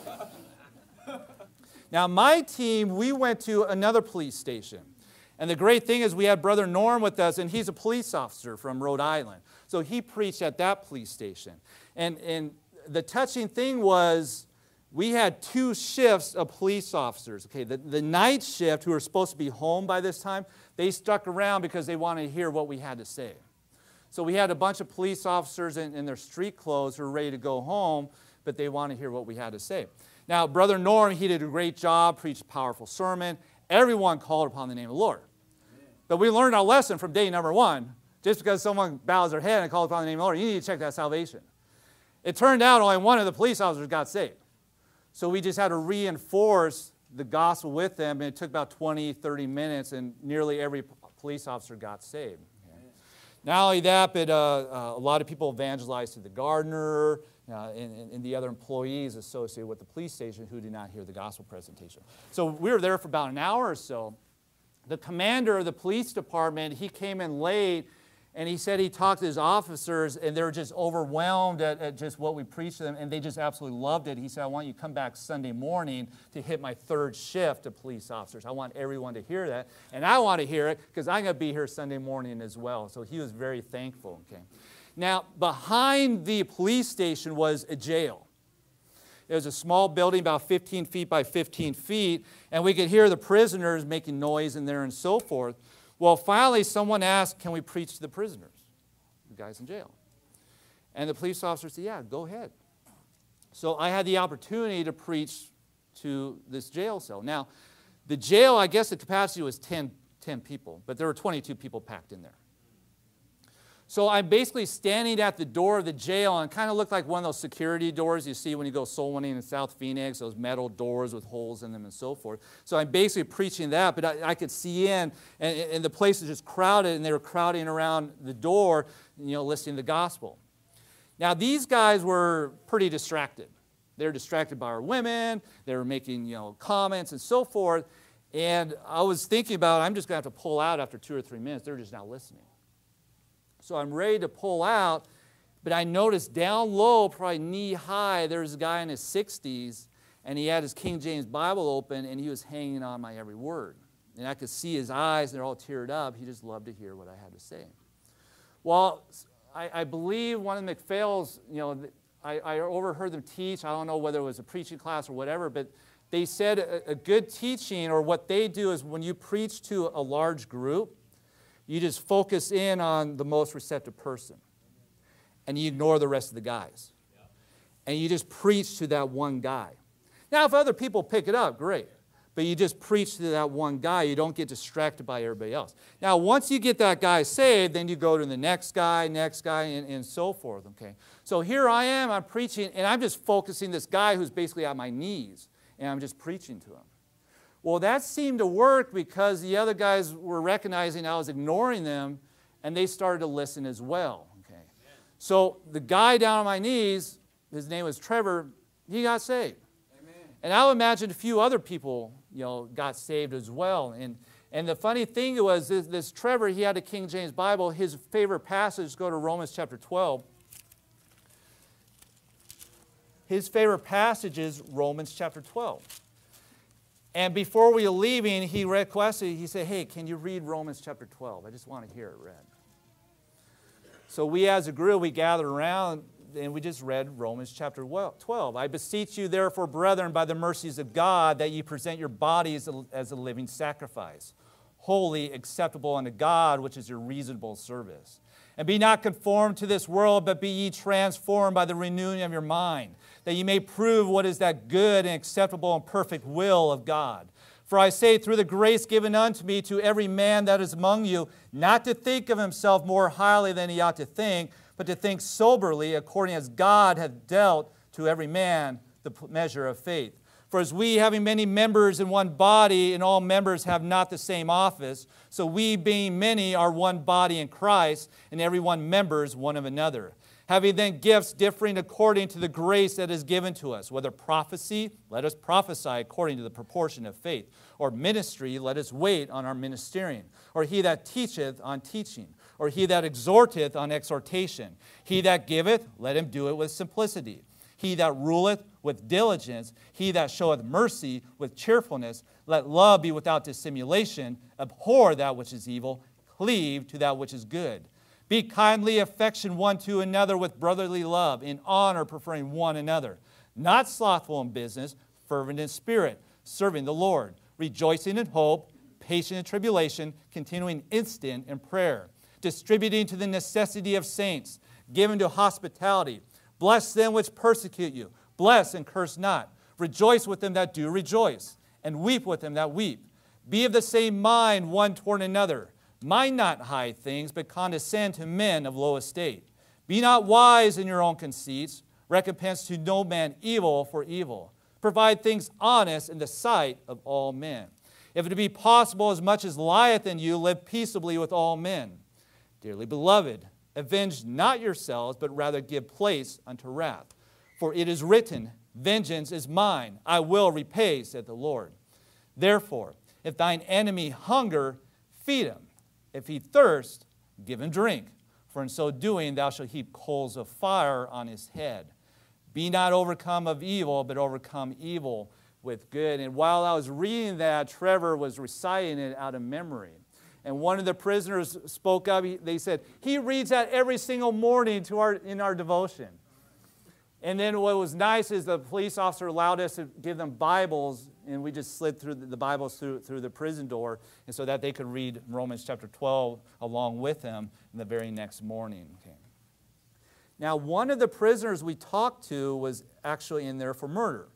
okay? Now, my team, we went to another police station. And the great thing is we had Brother Norm with us, and he's a police officer from Rhode Island. So he preached at that police station. And, and the touching thing was, we had two shifts of police officers. Okay, the, the night shift, who were supposed to be home by this time, they stuck around because they wanted to hear what we had to say. So we had a bunch of police officers in, in their street clothes who were ready to go home, but they wanted to hear what we had to say. Now, Brother Norm, he did a great job, preached a powerful sermon. Everyone called upon the name of the Lord. But we learned our lesson from day number one. Just because someone bows their head and calls upon the name of the Lord, you need to check that salvation. It turned out only one of the police officers got saved. So we just had to reinforce the gospel with them, and it took about twenty, thirty minutes, and nearly every police officer got saved. Okay. Not only that, but uh, uh, a lot of people evangelized to the gardener uh, and, and the other employees associated with the police station who did not hear the gospel presentation. So we were there for about an hour or so. The commander of the police department, he came in late, and he said he talked to his officers, and they were just overwhelmed at, at just what we preached to them, and they just absolutely loved it. He said, I want you to come back Sunday morning to hit my third shift of police officers. I want everyone to hear that, and I want to hear it because I'm going to be here Sunday morning as well. So he was very thankful. Okay. Now, behind the police station was a jail. It was a small building about fifteen feet by fifteen feet, and we could hear the prisoners making noise in there and so forth. Well, finally, someone asked, can we preach to the prisoners, the guys in jail? And the police officer said, yeah, go ahead. So I had the opportunity to preach to this jail cell. Now, the jail, I guess the capacity was ten, ten people, but there were twenty-two people packed in there. So I'm basically standing at the door of the jail, and it kind of looked like one of those security doors you see when you go soul winning in South Phoenix, those metal doors with holes in them and so forth. So I'm basically preaching that, but I, I could see in, and, and the place was just crowded, and they were crowding around the door, you know, listening to the gospel. Now, these guys were pretty distracted. They were distracted by our women. They were making, you know, comments and so forth. And I was thinking about, I'm just going to have to pull out after two or three minutes. They're just not listening. So I'm ready to pull out, but I noticed down low, probably knee high, there's a guy in his sixties, and he had his King James Bible open, and he was hanging on my every word. And I could see his eyes, and they're all teared up. He just loved to hear what I had to say. Well, I, I believe one of the McPhails, you know, I, I overheard them teach. I don't know whether it was a preaching class or whatever, but they said a, a good teaching, or what they do is when you preach to a large group, you just focus in on the most receptive person. and you ignore the rest of the guys. And you just preach to that one guy. Now, if other people pick it up, great. But you just preach to that one guy. You don't get distracted by everybody else. Now, once you get that guy saved, then you go to the next guy, next guy, and, and so forth, okay? So here I am, I'm preaching, and I'm just focusing this guy who's basically on my knees, and I'm just preaching to him. Well, that seemed to work because the other guys were recognizing I was ignoring them, and they started to listen as well, okay? So the guy down on my knees, his name was Trevor, he got saved. And I would imagine a few other people, you know, got saved as well. And, and the funny thing was, this, this Trevor, he had a King James Bible. His favorite passage, go to Romans chapter twelve. His favorite passage is Romans chapter twelve. And before we were leaving, he requested, he said, hey, can you read Romans chapter twelve? I just want to hear it read. So we as a group, we gathered around, and we just read Romans chapter twelve. I beseech you, therefore, brethren, by the mercies of God, that ye present your bodies as a, as a living sacrifice, holy, acceptable unto God, which is your reasonable service. And be not conformed to this world, but be ye transformed by the renewing of your mind, that ye may prove what is that good and acceptable and perfect will of God. For I say, through the grace given unto me, to every man that is among you, not to think of himself more highly than he ought to think, but to think soberly, according as God hath dealt to every man the measure of faith. For as we, having many members in one body, and all members have not the same office, so we, being many, are one body in Christ, and every one members one of another. Having then gifts differing according to the grace that is given to us, whether prophecy, let us prophesy according to the proportion of faith, or ministry, let us wait on our ministering, or he that teacheth on teaching, or he that exhorteth on exhortation. He that giveth, let him do it with simplicity. He that ruleth with diligence, he that showeth mercy with cheerfulness. Let love be without dissimulation. Abhor that which is evil, cleave to that which is good. Be kindly affection one to another with brotherly love, in honor preferring one another. Not slothful in business, fervent in spirit, serving the Lord, rejoicing in hope, patient in tribulation, continuing instant in prayer, distributing to the necessity of saints, given to hospitality. Bless them which persecute you. Bless and curse not. Rejoice with them that do rejoice, and weep with them that weep. Be of the same mind one toward another. Mind not high things, but condescend to men of low estate. Be not wise in your own conceits. Recompense to no man evil for evil. Provide things honest in the sight of all men. If it be possible, as much as lieth in you, live peaceably with all men. Dearly beloved, avenge not yourselves, but rather give place unto wrath. For it is written, vengeance is mine, I will repay, said the Lord. Therefore, if thine enemy hunger, feed him. If he thirst, give him drink. For in so doing thou shalt heap coals of fire on his head. Be not overcome of evil, but overcome evil with good. And while I was reading that, Trevor was reciting it out of memory. And one of the prisoners spoke up. He, they said, he reads that every single morning to our, in our devotion. And then what was nice is the police officer allowed us to give them Bibles, and we just slid through the, the Bibles through, through the prison door, and so that they could read Romans chapter twelve along with them in the very next morning. Okay. Now, one of the prisoners we talked to was actually in there for murder.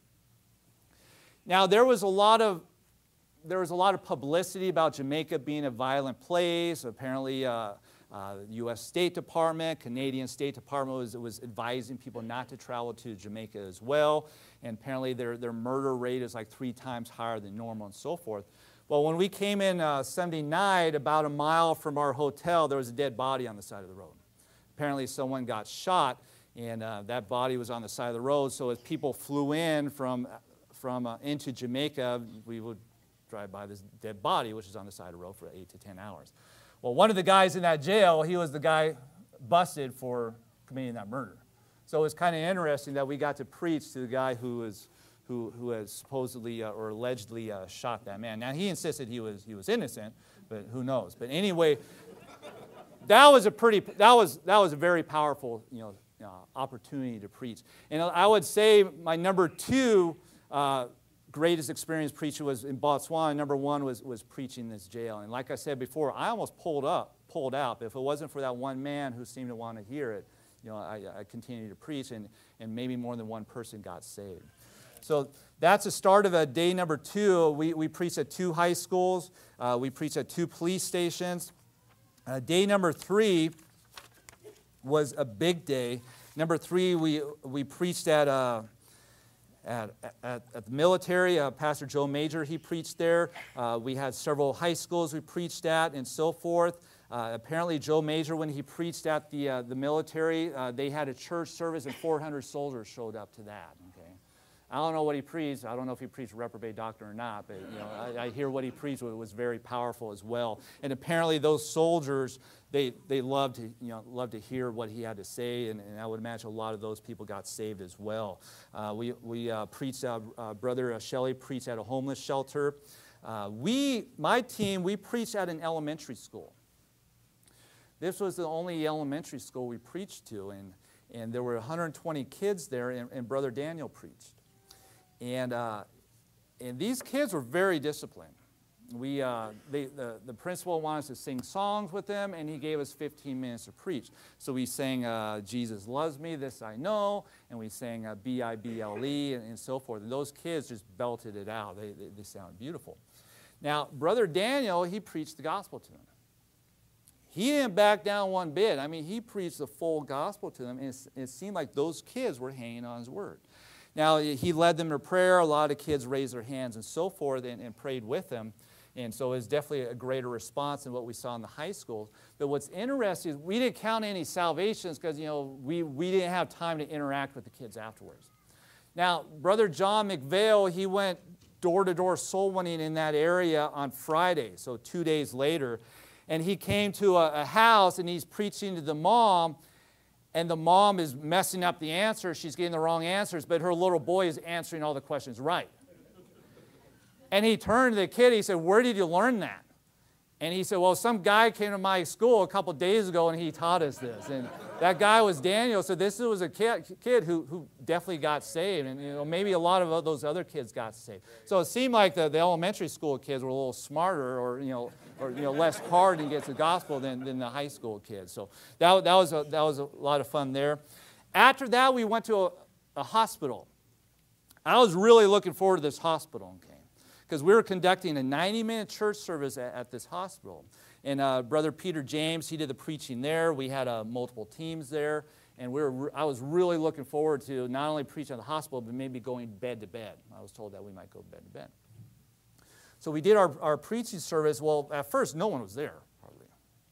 Now, there was a lot of there was a lot of publicity about Jamaica being a violent place. Apparently, uh, uh, the U S State Department, Canadian State Department was, was advising people not to travel to Jamaica as well. And apparently, their, their murder rate is like three times higher than normal and so forth. Well, when we came in uh, Sunday night, about a mile from our hotel, there was a dead body on the side of the road. Apparently, someone got shot, and uh, that body was on the side of the road. So as people flew in from, from uh, into Jamaica, we would drive by this dead body, which is on the side of the road for eight to ten hours. Well, one of the guys in that jail, he was the guy busted for committing that murder. So it was kind of interesting that we got to preach to the guy who was who who has supposedly uh, or allegedly uh, shot that man. Now he insisted he was he was innocent, but who knows? But anyway, that was a pretty that was that was a very powerful you know uh, opportunity to preach. And I would say my number two. Uh, greatest experience preaching was in Botswana. Number one was, was preaching this jail. And like I said before, I almost pulled up, pulled out. But if it wasn't for that one man who seemed to want to hear it, you know, I, I continued to preach, and, and maybe more than one person got saved. So that's the start of a day number two. We, we preached at two high schools. Uh, we preached at two police stations. Uh, day number three was a big day. Number three, we, we preached at, uh, at, at, at the military. Uh, Pastor Joe Major, he preached there. Uh, we had several high schools we preached at and so forth. Uh, apparently, Joe Major, when he preached at the, uh, the military, uh, they had a church service and four hundred soldiers showed up to that. Okay? I don't know what he preached. I don't know if he preached reprobate doctrine or not, but you know, I, I hear what he preached. It was very powerful as well. And apparently, those soldiers, they they loved to you know loved to hear what he had to say, and, and I would imagine a lot of those people got saved as well. Uh, we we uh, preached. Uh, uh, Brother Shelley preached at a homeless shelter. Uh, we, my team, we preached at an elementary school. This was the only elementary school we preached to, and and there were one hundred twenty kids there, and, and Brother Daniel preached. And, uh, and these kids were very disciplined. We, uh, they, the, the principal wanted us to sing songs with them, and he gave us fifteen minutes to preach. So we sang uh, Jesus Loves Me, This I Know, and we sang uh, B I B L E, and, and so forth. And those kids just belted it out. They, they, they sounded beautiful. Now, Brother Daniel, he preached the gospel to them. He didn't back down one bit. I mean, he preached the full gospel to them, and it, it seemed like those kids were hanging on his word. Now, he led them to prayer. A lot of kids raised their hands and so forth and, and prayed with him. And so it was definitely a greater response than what we saw in the high schools. But what's interesting is we didn't count any salvations because, you know, we, we didn't have time to interact with the kids afterwards. Now, Brother John McVale, he went door-to-door soul winning in that area on Friday, so two days later. And he came to a, a house, and he's preaching to the mom, and the mom is messing up the answers. She's getting the wrong answers, but her little boy is answering all the questions right. And he turned to the kid, he said, "Where did you learn that?" And he said, "Well, some guy came to my school a couple days ago, and he taught us this." And that guy was Daniel, so this was a kid, kid who, who definitely got saved. And you know, maybe a lot of those other kids got saved. So it seemed like the, the elementary school kids were a little smarter, or, you know, or you know, less hard to get to the gospel than, than the high school kids. So that, that, was a, that was a lot of fun there. After that, we went to a, a hospital. I was really looking forward to this hospital, okay, because we were conducting a ninety minute church service at, at this hospital. And uh, Brother Peter James, he did the preaching there. We had uh, multiple teams there. And we were, I was really looking forward to not only preaching at the hospital, but maybe going bed to bed. I was told that we might go bed to bed. So we did our, our preaching service. Well, at first, no one was there, hardly.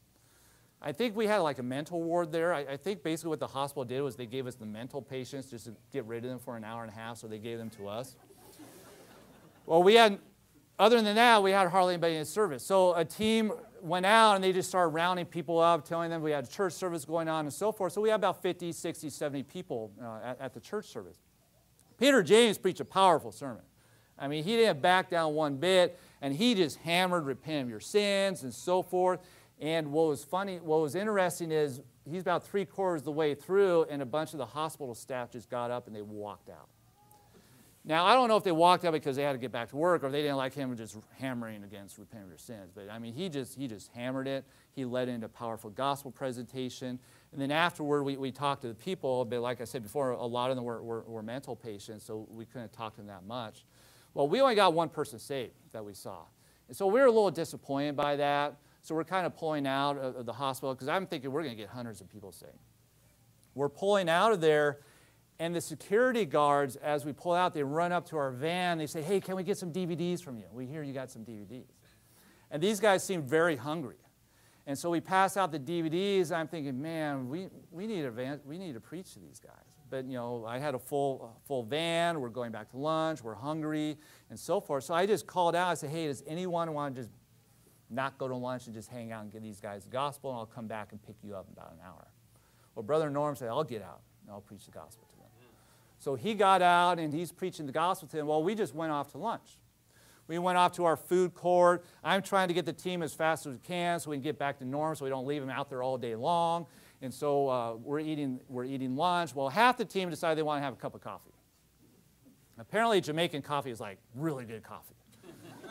I think we had like a mental ward there. I, I think basically what the hospital did was they gave us the mental patients just to get rid of them for an hour and a half, so they gave them to us. Well, we had, other than that, we had hardly anybody in service. So a team went out, and they just started rounding people up, telling them we had a church service going on and so forth. So we had about fifty, sixty, seventy people uh, at, at the church service. Peter James preached a powerful sermon. I mean, he didn't back down one bit, and he just hammered repent of your sins and so forth. And what was funny, what was interesting is he's about three quarters of the way through, and a bunch of the hospital staff just got up and they walked out. Now, I don't know if they walked out because they had to get back to work, or they didn't like him just hammering against repent of your sins. But I mean, he just he just hammered it. He led into a powerful gospel presentation. And then afterward, we, we talked to the people. But like I said before, a lot of them were, were, were mental patients, so we couldn't talk to them that much. Well, we only got one person saved that we saw. And so we were a little disappointed by that. So we're kind of pulling out of, of the hospital, because I'm thinking we're going to get hundreds of people saved. We're pulling out of there, and the security guards, as we pull out, they run up to our van. They say, "Hey, can we get some D V Ds from you? We hear you got some D V Ds." And these guys seem very hungry. And so we pass out the D V Ds. I'm thinking, man, we, we, need a van, we need to preach to these guys. But, you know, I had a full, uh, full van. We're going back to lunch. We're hungry and so forth. So I just called out. I said, "Hey, does anyone want to just not go to lunch and just hang out and give these guys the gospel, and I'll come back and pick you up in about an hour?" Well, Brother Norm said, "I'll get out, and I'll preach the gospel to them." So he got out, and he's preaching the gospel to them. Well, we just went off to lunch. We went off to our food court. I'm trying to get the team as fast as we can so we can get back to Norm, so we don't leave them out there all day long. And so uh, we're, eating, we're eating lunch. Well, half the team decided they want to have a cup of coffee. Apparently, Jamaican coffee is like really good coffee.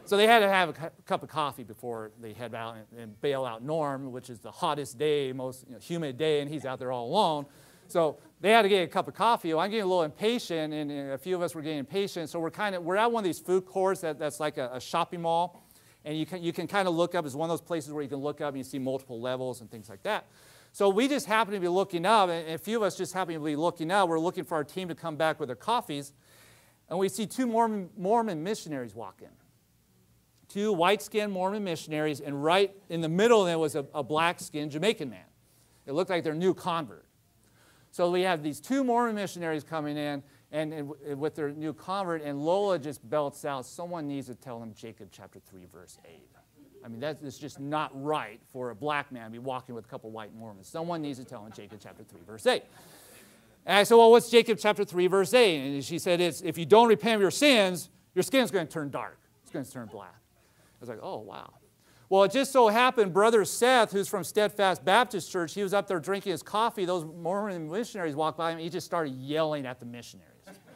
So they had to have a cu cup of coffee before they head out and, and bail out Norm, which is the hottest day, most you know, humid day, and he's out there all alone. So they had to get a cup of coffee. Well, I'm getting a little impatient, and, and a few of us were getting impatient. So we're kind of we're at one of these food courts that, that's like a, a shopping mall, and you can you can kind of look up. It's one of those places where you can look up and you see multiple levels and things like that. So we just happen to be looking up, and a few of us just happen to be looking up. We're looking for our team to come back with their coffees, and we see two Mormon, Mormon missionaries walk in. Two white-skinned Mormon missionaries, and right in the middle of them was a, a black-skinned Jamaican man. It looked like their new convert. So we have these two Mormon missionaries coming in and, and, and with their new convert, and Lola just belts out, someone needs to tell them Jacob chapter three, verse eight. I mean, that is just not right for a black man to be walking with a couple white Mormons. Someone needs to tell them Jacob chapter three, verse eight. And I said, well, what's Jacob chapter three, verse eight? And she said, it's, if you don't repent of your sins, your skin's going to turn dark. It's going to turn black. I was like, oh, wow. Well, it just so happened, Brother Seth, who's from Steadfast Baptist Church, he was up there drinking his coffee. Those Mormon missionaries walked by him. He just started yelling at the missionaries.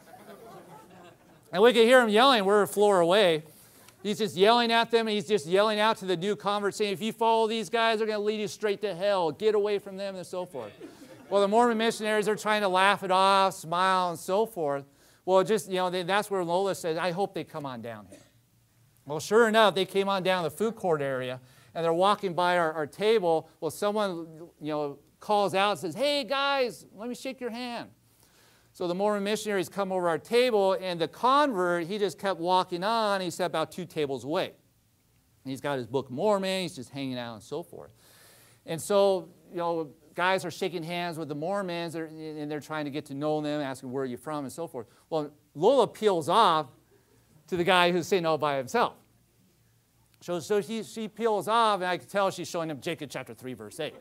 And we could hear him yelling. We're a floor away. He's just yelling at them, and he's just yelling out to the new converts, saying, if you follow these guys, they're going to lead you straight to hell. Get away from them, and so forth. Well, the Mormon missionaries are trying to laugh it off, smile, and so forth. Well, just, you know, they, that's where Lola says, I hope they come on down here. Well, sure enough, they came on down the food court area, and they're walking by our, our table. Well, someone, you know, calls out and says, hey, guys, let me shake your hand. So the Mormon missionaries come over our table, and the convert, he just kept walking on. He sat about two tables away. And he's got his Book of Mormon. He's just hanging out and so forth. And so, you know, guys are shaking hands with the Mormons, and they're trying to get to know them, asking where are you from and so forth. Well, Lola peels off to the guy who's sitting all by himself. So, so he, she peels off, and I can tell she's showing him Jacob chapter three, verse eight.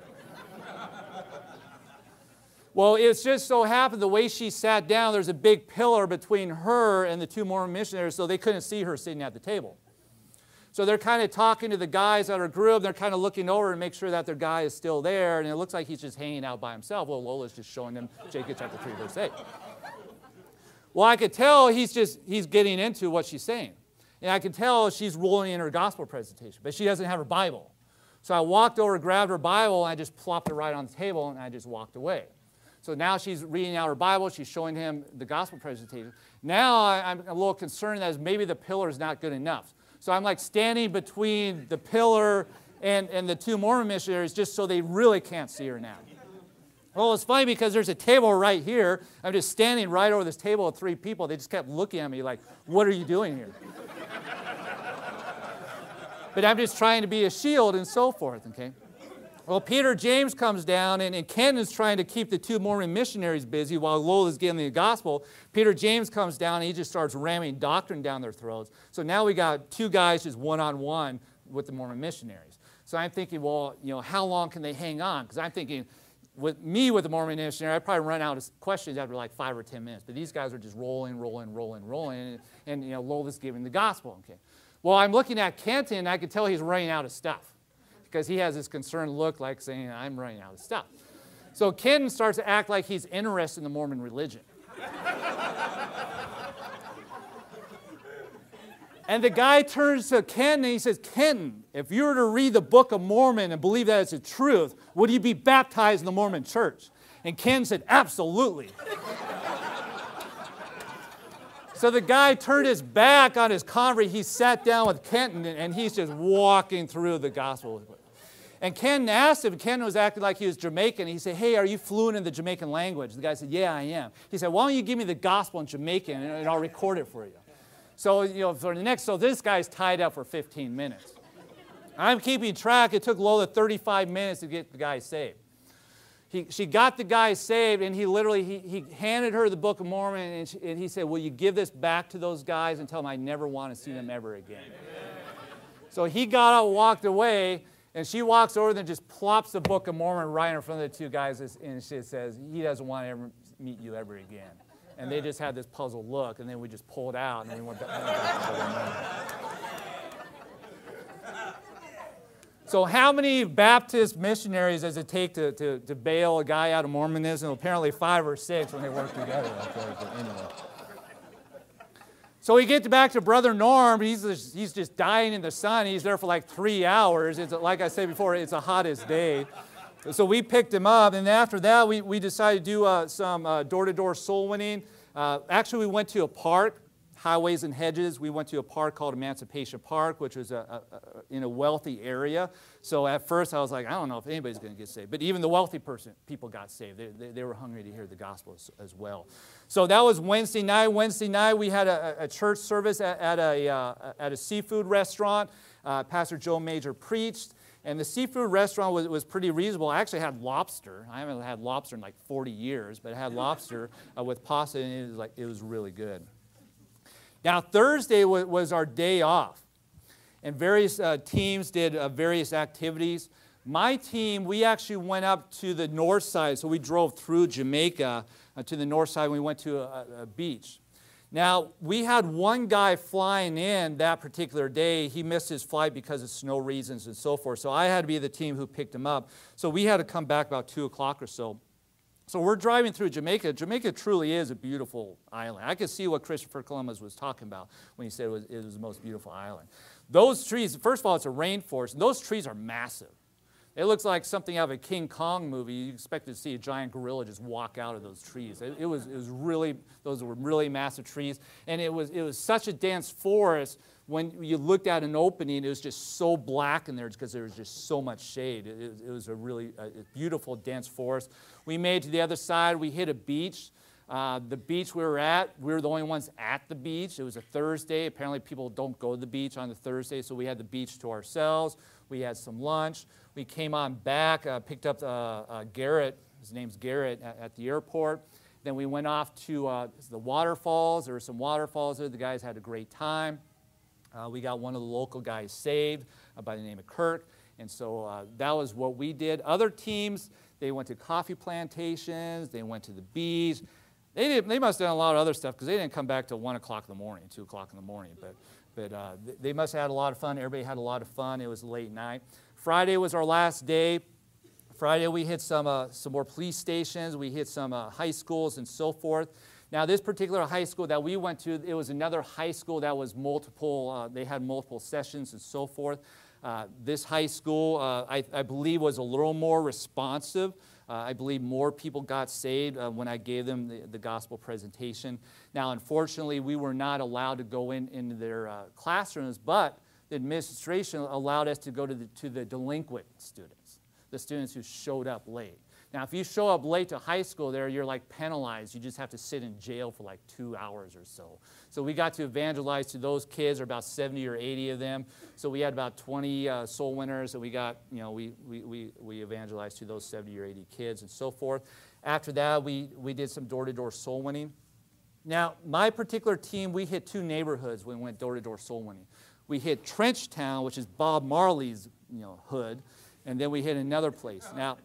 Well, it's just so happened the way she sat down, there's a big pillar between her and the two Mormon missionaries, so they couldn't see her sitting at the table. So they're kind of talking to the guys at our group. They're kind of looking over and make sure that their guy is still there, and it looks like he's just hanging out by himself. Well, Lola's just showing them Jacob chapter three, verse eight. Well, I could tell he's just, he's getting into what she's saying. And I could tell she's rolling in her gospel presentation, but she doesn't have her Bible. So I walked over, grabbed her Bible, and I just plopped it right on the table, and I just walked away. So now she's reading out her Bible. She's showing him the gospel presentation. Now I, I'm a little concerned that maybe the pillar is not good enough. So I'm like standing between the pillar and, and the two Mormon missionaries just so they really can't see her now. Well, it's funny because there's a table right here. I'm just standing right over this table with three people. They just kept looking at me like, what are you doing here? But I'm just trying to be a shield and so forth, okay? Well, Peter James comes down, and, and Ken is trying to keep the two Mormon missionaries busy while Lola's getting the gospel. Peter James comes down, and he just starts ramming doctrine down their throats. So now we got two guys just one-on-one with the Mormon missionaries. So I'm thinking, well, you know, how long can they hang on? Because I'm thinking, with me with the Mormon missionary, I'd probably run out of questions after like five or ten minutes. But these guys are just rolling, rolling, rolling, rolling, and, and you know, Lola's giving the gospel. Okay. Well, I'm looking at Kenton, and I can tell he's running out of stuff because he has this concerned look like saying, I'm running out of stuff. So Kenton starts to act like he's interested in the Mormon religion. And the guy turns to Kenton and he says, Kenton, if you were to read the Book of Mormon and believe that it's the truth, would you be baptized in the Mormon church? And Kenton said, absolutely. So the guy turned his back on his convert. He sat down with Kenton, and he's just walking through the gospel. And Kenton asked him, Kenton was acting like he was Jamaican. He said, hey, are you fluent in the Jamaican language? The guy said, yeah, I am. He said, why don't you give me the gospel in Jamaican, and I'll record it for you. So, you know, for the next, so this guy's tied up for fifteen minutes. I'm keeping track. It took Lola thirty-five minutes to get the guy saved. He, she got the guy saved, and he literally, he, he handed her the Book of Mormon, and, she, and he said, will you give this back to those guys and tell them I never want to see them ever again? So he got up, walked away, and she walks over and just plops the Book of Mormon right in front of the two guys, and she says, he doesn't want to ever meet you ever again. And they just had this puzzled look, and then we just pulled out, and then we went back, went back to the Mormon. So how many Baptist missionaries does it take to, to, to bail a guy out of Mormonism? Apparently five or six when they work together. Okay, but anyway. So we get back to Brother Norm. He's just, he's just dying in the sun. He's there for like three hours. It's, like I said before, it's the hottest day. So we picked him up, and after that, we, we decided to do uh, some uh, door-to-door soul winning. Uh, actually, we went to a park, Highways and Hedges. We went to a park called Emancipation Park, which was a, a, a, in a wealthy area. So at first, I was like, I don't know if anybody's going to get saved. But even the wealthy person, people got saved. They, they, they were hungry to hear the gospel as, as well. So that was Wednesday night. Wednesday night, we had a, a church service at, at, a, uh, at a seafood restaurant. Uh, Pastor Joe Major preached. And the seafood restaurant was, was pretty reasonable. I actually had lobster. I haven't had lobster in like forty years, but I had lobster uh, with pasta, and it was, like, it was really good. Now, Thursday was, was our day off, and various uh, teams did uh, various activities. My team, we actually went up to the north side, so we drove through Jamaica uh, to the north side, and we went to a, a beach. Now, we had one guy flying in that particular day. He missed his flight because of snow reasons and so forth, so I had to be the team who picked him up. So we had to come back about two o'clock or so. So we're driving through Jamaica. Jamaica truly is a beautiful island. I could see what Christopher Columbus was talking about when he said it was, it was the most beautiful island. Those trees, first of all, it's a rainforest, and those trees are massive. It looks like something out of a King Kong movie. You expect to see a giant gorilla just walk out of those trees. It, it, was, it was really, those were really massive trees. And it was, it was such a dense forest. When you looked at an opening, it was just so black in there because there was just so much shade. It, it was a really a beautiful, dense forest. We made it to the other side. We hit a beach. Uh, the beach we were at, we were the only ones at the beach. It was a Thursday. Apparently people don't go to the beach on the Thursday, so we had the beach to ourselves. We had some lunch. We came on back, uh, picked up uh, uh, Garrett. His name's Garrett at, at the airport. Then we went off to uh, the waterfalls. There were some waterfalls there. The guys had a great time. Uh, we got one of the local guys saved uh, by the name of Kirk. And so uh, that was what we did. Other teams, they went to coffee plantations. They went to the beach. They, did, they must have done a lot of other stuff because they didn't come back till one o'clock in the morning, two o'clock in the morning. But, but uh, they must have had a lot of fun. Everybody had a lot of fun. It was a late night. Friday was our last day. Friday we hit some, uh, some more police stations. We hit some uh, high schools and so forth. Now this particular high school that we went to, it was another high school that was multiple, uh, they had multiple sessions and so forth. Uh, this high school, uh, I, I believe, was a little more responsive. Uh, I believe more people got saved uh, when I gave them the, the gospel presentation. Now, unfortunately, we were not allowed to go in into their uh, classrooms, but the administration allowed us to go to the, to the delinquent students, the students who showed up late. Now, if you show up late to high school there, you're like penalized. You just have to sit in jail for like two hours or so. So we got to evangelize to those kids, or about seventy or eighty of them. So we had about twenty uh, soul winners, and we got, you know, we, we, we, we evangelized to those seventy or eighty kids and so forth. After that, we, we did some door-to-door soul winning. Now, my particular team, we hit two neighborhoods when we went door-to-door soul winning. We hit Trenchtown, which is Bob Marley's, you know, hood, and then we hit another place. Now,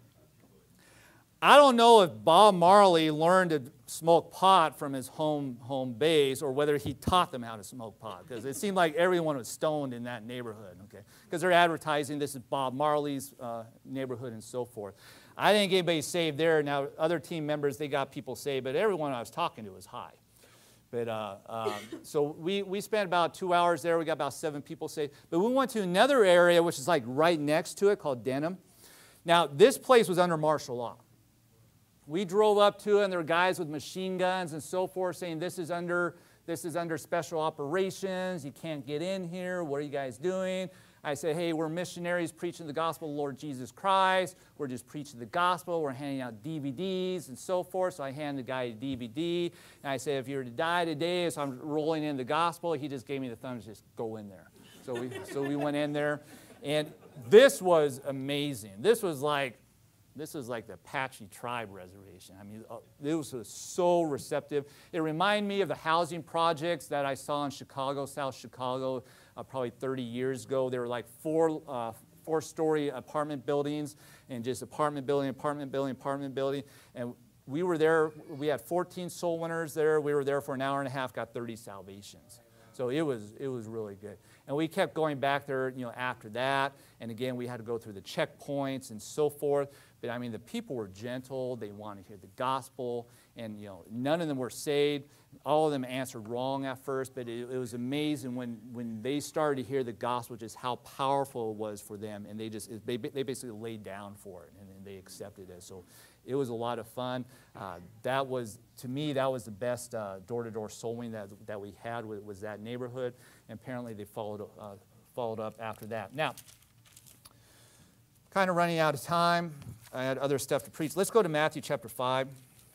I don't know if Bob Marley learned to smoke pot from his home home base, or whether he taught them how to smoke pot, because it seemed like everyone was stoned in that neighborhood, okay? Because they're advertising this is Bob Marley's uh, neighborhood and so forth. I didn't get anybody saved there. Now, other team members, they got people saved, but everyone I was talking to was high. But, uh, um, so we, we spent about two hours there. We got about seven people saved. But we went to another area, which is like right next to it, called Denham. Now, this place was under martial law. We drove up to it, and there were guys with machine guns and so forth saying, this is under, this is under special operations. You can't get in here. What are you guys doing? I said, hey, we're missionaries preaching the gospel of the Lord Jesus Christ. We're just preaching the gospel. We're handing out D V Ds and so forth. So I handed the guy a D V D. And I said, if you were to die today, as I'm rolling in the gospel, he just gave me the thumbs, just go in there. So we, so we went in there. And this was amazing. This was like, This was like the Apache tribe reservation. I mean, it was so receptive. It reminded me of the housing projects that I saw in Chicago, South Chicago, uh, probably thirty years ago. There were like four, uh, four-story apartment buildings, and just apartment building, apartment building, apartment building. And we were there. We had fourteen soul winners there. We were there for an hour and a half, got thirty salvations. So it was, it was really good. And we kept going back there, you know, after that. And again, we had to go through the checkpoints and so forth. But I mean, the people were gentle. They wanted to hear the gospel, and you know, none of them were saved. All of them answered wrong at first, but it, it was amazing when, when they started to hear the gospel, just how powerful it was for them, and they just they, they basically laid down for it, and, and they accepted it. So it was a lot of fun. Uh, that was, to me, that was the best uh, door-to-door soul winning that, that we had, was, was that neighborhood, and apparently they followed, uh, followed up after that. Now, kind of running out of time. I had other stuff to preach. Let's go to Matthew chapter five.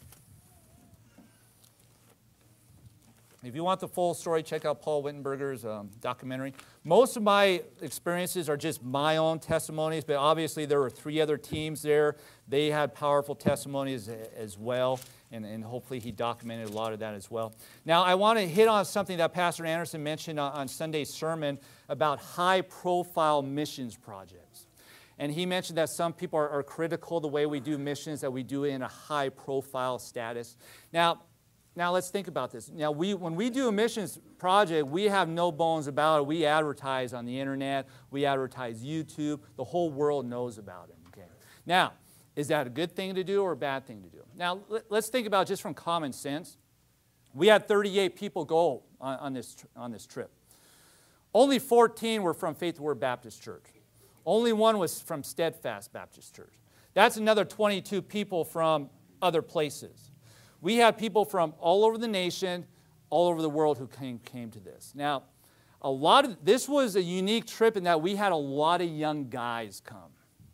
If you want the full story, check out Paul Wittenberger's um, documentary. Most of my experiences are just my own testimonies, but obviously there were three other teams there. They had powerful testimonies as well, and, and hopefully he documented a lot of that as well. Now, I want to hit on something that Pastor Anderson mentioned on, on Sunday's sermon about high-profile missions projects. And he mentioned that some people are, are critical of the way we do missions, that we do it in a high-profile status. Now, Now let's think about this. Now, we, when we do a missions project, we have no bones about it. We advertise on the internet. We advertise YouTube. The whole world knows about it. Okay. Now, is that a good thing to do or a bad thing to do? Now, let's think about just from common sense. We had thirty-eight people go on, on, this, on this trip. Only fourteen were from Faith Word Baptist Church. Only one was from Steadfast Baptist Church. That's another twenty-two people from other places. We had people from all over the nation, all over the world who came, came to this. Now, a lot of this was a unique trip in that we had a lot of young guys come.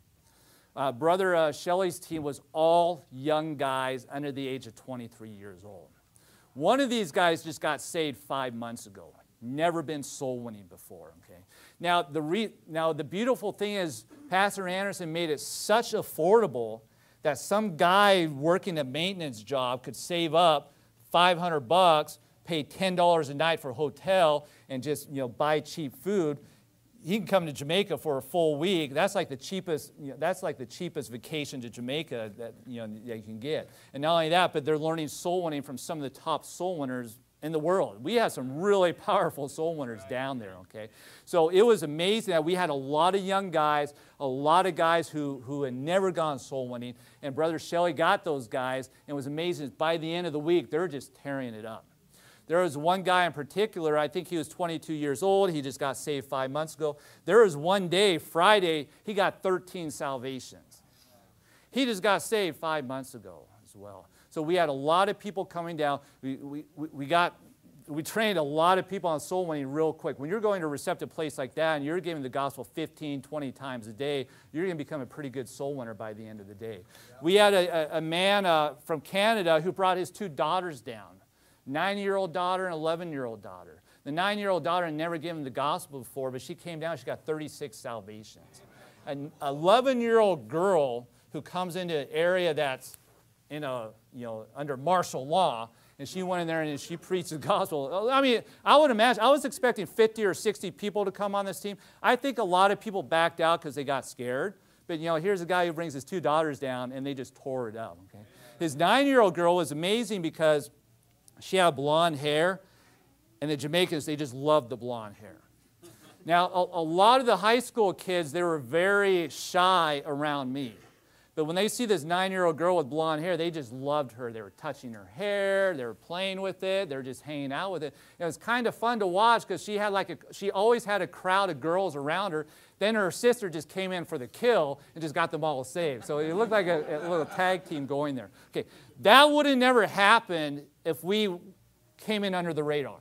Uh, Brother uh, Shelley's team was all young guys under the age of twenty-three years old. One of these guys just got saved five months ago. Never been soul winning before. Okay. Now the re now the beautiful thing is Pastor Anderson made it such affordable that some guy working a maintenance job could save up five hundred bucks, pay ten dollars a night for a hotel, and just you know buy cheap food. He can come to Jamaica for a full week. That's like the cheapest. You know, that's like the cheapest vacation to Jamaica that you know that you can get. And not only that, but they're learning soul winning from some of the top soul winners in the world. We had some really powerful soul winners down there, okay? So it was amazing that we had a lot of young guys, a lot of guys who, who had never gone soul winning, and Brother Shelley got those guys, and it was amazing. By the end of the week, they're just tearing it up. There was one guy in particular, I think he was twenty-two years old, he just got saved five months ago. There was one day, Friday, he got thirteen salvations. He just got saved five months ago as well. So we had a lot of people coming down. We, we, we, got, we trained a lot of people on soul winning real quick. When you're going to a receptive place like that and you're giving the gospel fifteen, twenty times a day, you're going to become a pretty good soul winner by the end of the day. Yeah. We had a, a, a man uh, from Canada who brought his two daughters down, nine-year-old daughter and eleven-year-old daughter. The nine-year-old daughter had never given the gospel before, but she came down, she got thirty-six salvations. An eleven-year-old girl who comes into an area that's in a, you know, under martial law, and she went in there and she preached the gospel. I mean, I would imagine, I was expecting fifty or sixty people to come on this team. I think a lot of people backed out because they got scared. But, you know, here's a guy who brings his two daughters down, and they just tore it up, okay? His nine-year-old girl was amazing because she had blonde hair, and the Jamaicans, they just loved the blonde hair. Now, a, a lot of the high school kids, they were very shy around me. But when they see this nine-year-old girl with blonde hair, they just loved her. They were touching her hair. They were playing with it. They were just hanging out with it. It was kind of fun to watch because she had like a, she always had a crowd of girls around her. Then her sister just came in for the kill and just got them all saved. So it looked like a, a little tag team going there. Okay, that would have never happened if we came in under the radar.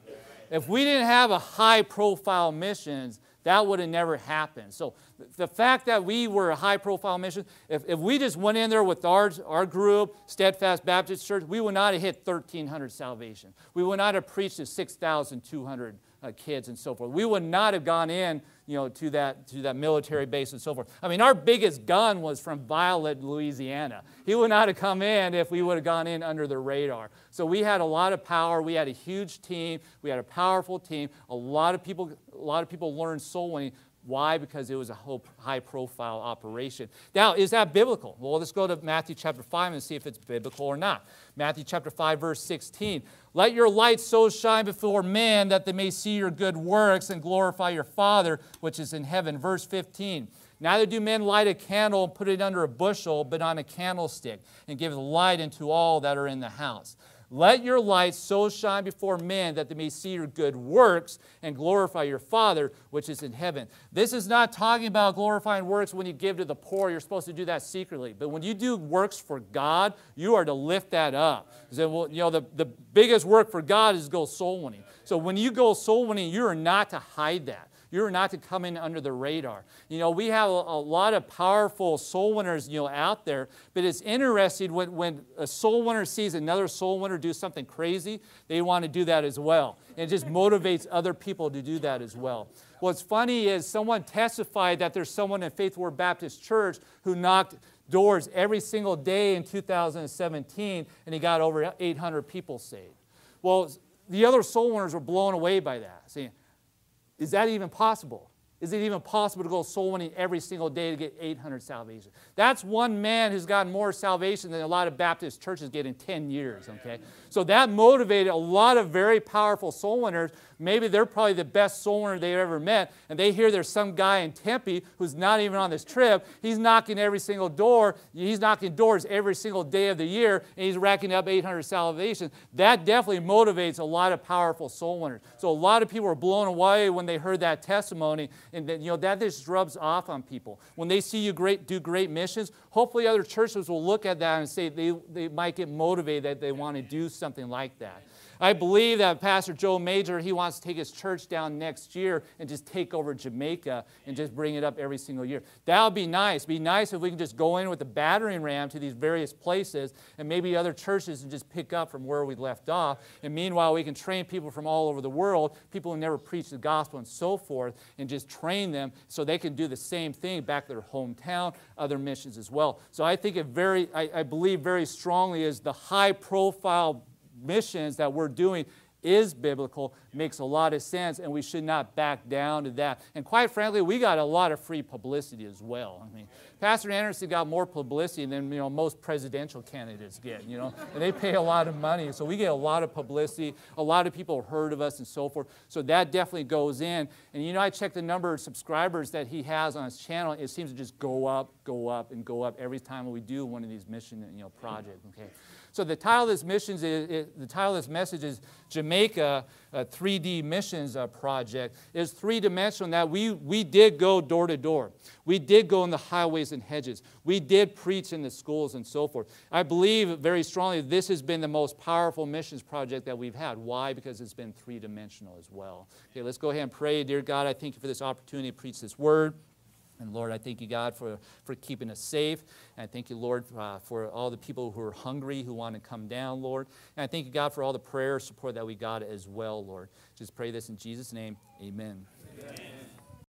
If we didn't have a high-profile missions, that would have never happened. So the fact that we were a high-profile mission, if, if we just went in there with our, our group, Steadfast Baptist Church, we would not have hit thirteen hundred salvations. We would not have preached to six thousand two hundred uh, kids and so forth. We would not have gone in, you know, to that, to that military base and so forth. I mean, our biggest gun was from Violet, Louisiana. He would not have come in if we would have gone in under the radar. So we had a lot of power. We had a huge team. We had a powerful team. A lot of people, a lot of people learned soul winning. Why? Because it was a high-profile operation. Now, is that biblical? Well, let's go to Matthew chapter five and see if it's biblical or not. Matthew chapter five, verse sixteen. Let your light so shine before men that they may see your good works and glorify your Father which is in heaven. Verse fifteen. Neither do men light a candle and put it under a bushel, but on a candlestick, and give light unto all that are in the house. Let your light so shine before men that they may see your good works and glorify your Father which is in heaven. This is not talking about glorifying works when you give to the poor. You're supposed to do that secretly. But when you do works for God, you are to lift that up. So, well, you know, the, the biggest work for God is go soul winning. So when you go soul winning, you are not to hide that. You're not to come in under the radar. You know, we have a, a lot of powerful soul winners, you know, out there, but it's interesting when, when a soul winner sees another soul winner do something crazy, they want to do that as well. And it just motivates other people to do that as well. What's funny is someone testified that there's someone in Faith Word Baptist Church who knocked doors every single day in two thousand seventeen, and he got over eight hundred people saved. Well, the other soul winners were blown away by that, saying, is that even possible? Is it even possible to go soul winning every single day to get eight hundred salvations? That's one man who's gotten more salvation than a lot of Baptist churches get in ten years, okay? So that motivated a lot of very powerful soul winners. Maybe they're probably the best soul winner they've ever met, and they hear there's some guy in Tempe who's not even on this trip. He's knocking every single door. He's knocking doors every single day of the year, and he's racking up eight hundred salvations. That definitely motivates a lot of powerful soul winners. So a lot of people were blown away when they heard that testimony, and that, you know, that just rubs off on people. When they see you great, do great missions, hopefully other churches will look at that and say they, they might get motivated that they want to do something like that. I believe that Pastor Joe Major, he wants to take his church down next year and just take over Jamaica and just bring it up every single year. That would be nice. It would be nice if we can just go in with a battering ram to these various places and maybe other churches and just pick up from where we left off. And meanwhile, we can train people from all over the world, people who never preached the gospel and so forth, and just train them so they can do the same thing back to their hometown, other missions as well. So I think it very, I, I believe very strongly is the high-profile missions that we're doing is biblical, makes a lot of sense, and we should not back down to that. And quite frankly, we got a lot of free publicity as well. I mean, Pastor Anderson got more publicity than, you know, most presidential candidates get, you know, and they pay a lot of money, so we get a lot of publicity. A lot of people heard of us and so forth, so that definitely goes in. And, you know, I checked the number of subscribers that he has on his channel. It seems to just go up, go up, and go up every time we do one of these mission, you know, projects, okay? So the title of this missions is, is the title of this message is Jamaica uh, three D Missions uh, Project. It's three-dimensional in that we, we did go door to door. We did go in the highways and hedges. We did preach in the schools and so forth. I believe very strongly this has been the most powerful missions project that we've had. Why? Because it's been three-dimensional as well. Okay, let's go ahead and pray. Dear God, I thank you for this opportunity to preach this word. And Lord, I thank you, God, for, for keeping us safe. And I thank you, Lord, uh, for all the people who are hungry, who want to come down, Lord. And I thank you, God, for all the prayer support that we got as well, Lord. Just pray this in Jesus' name. Amen. Amen.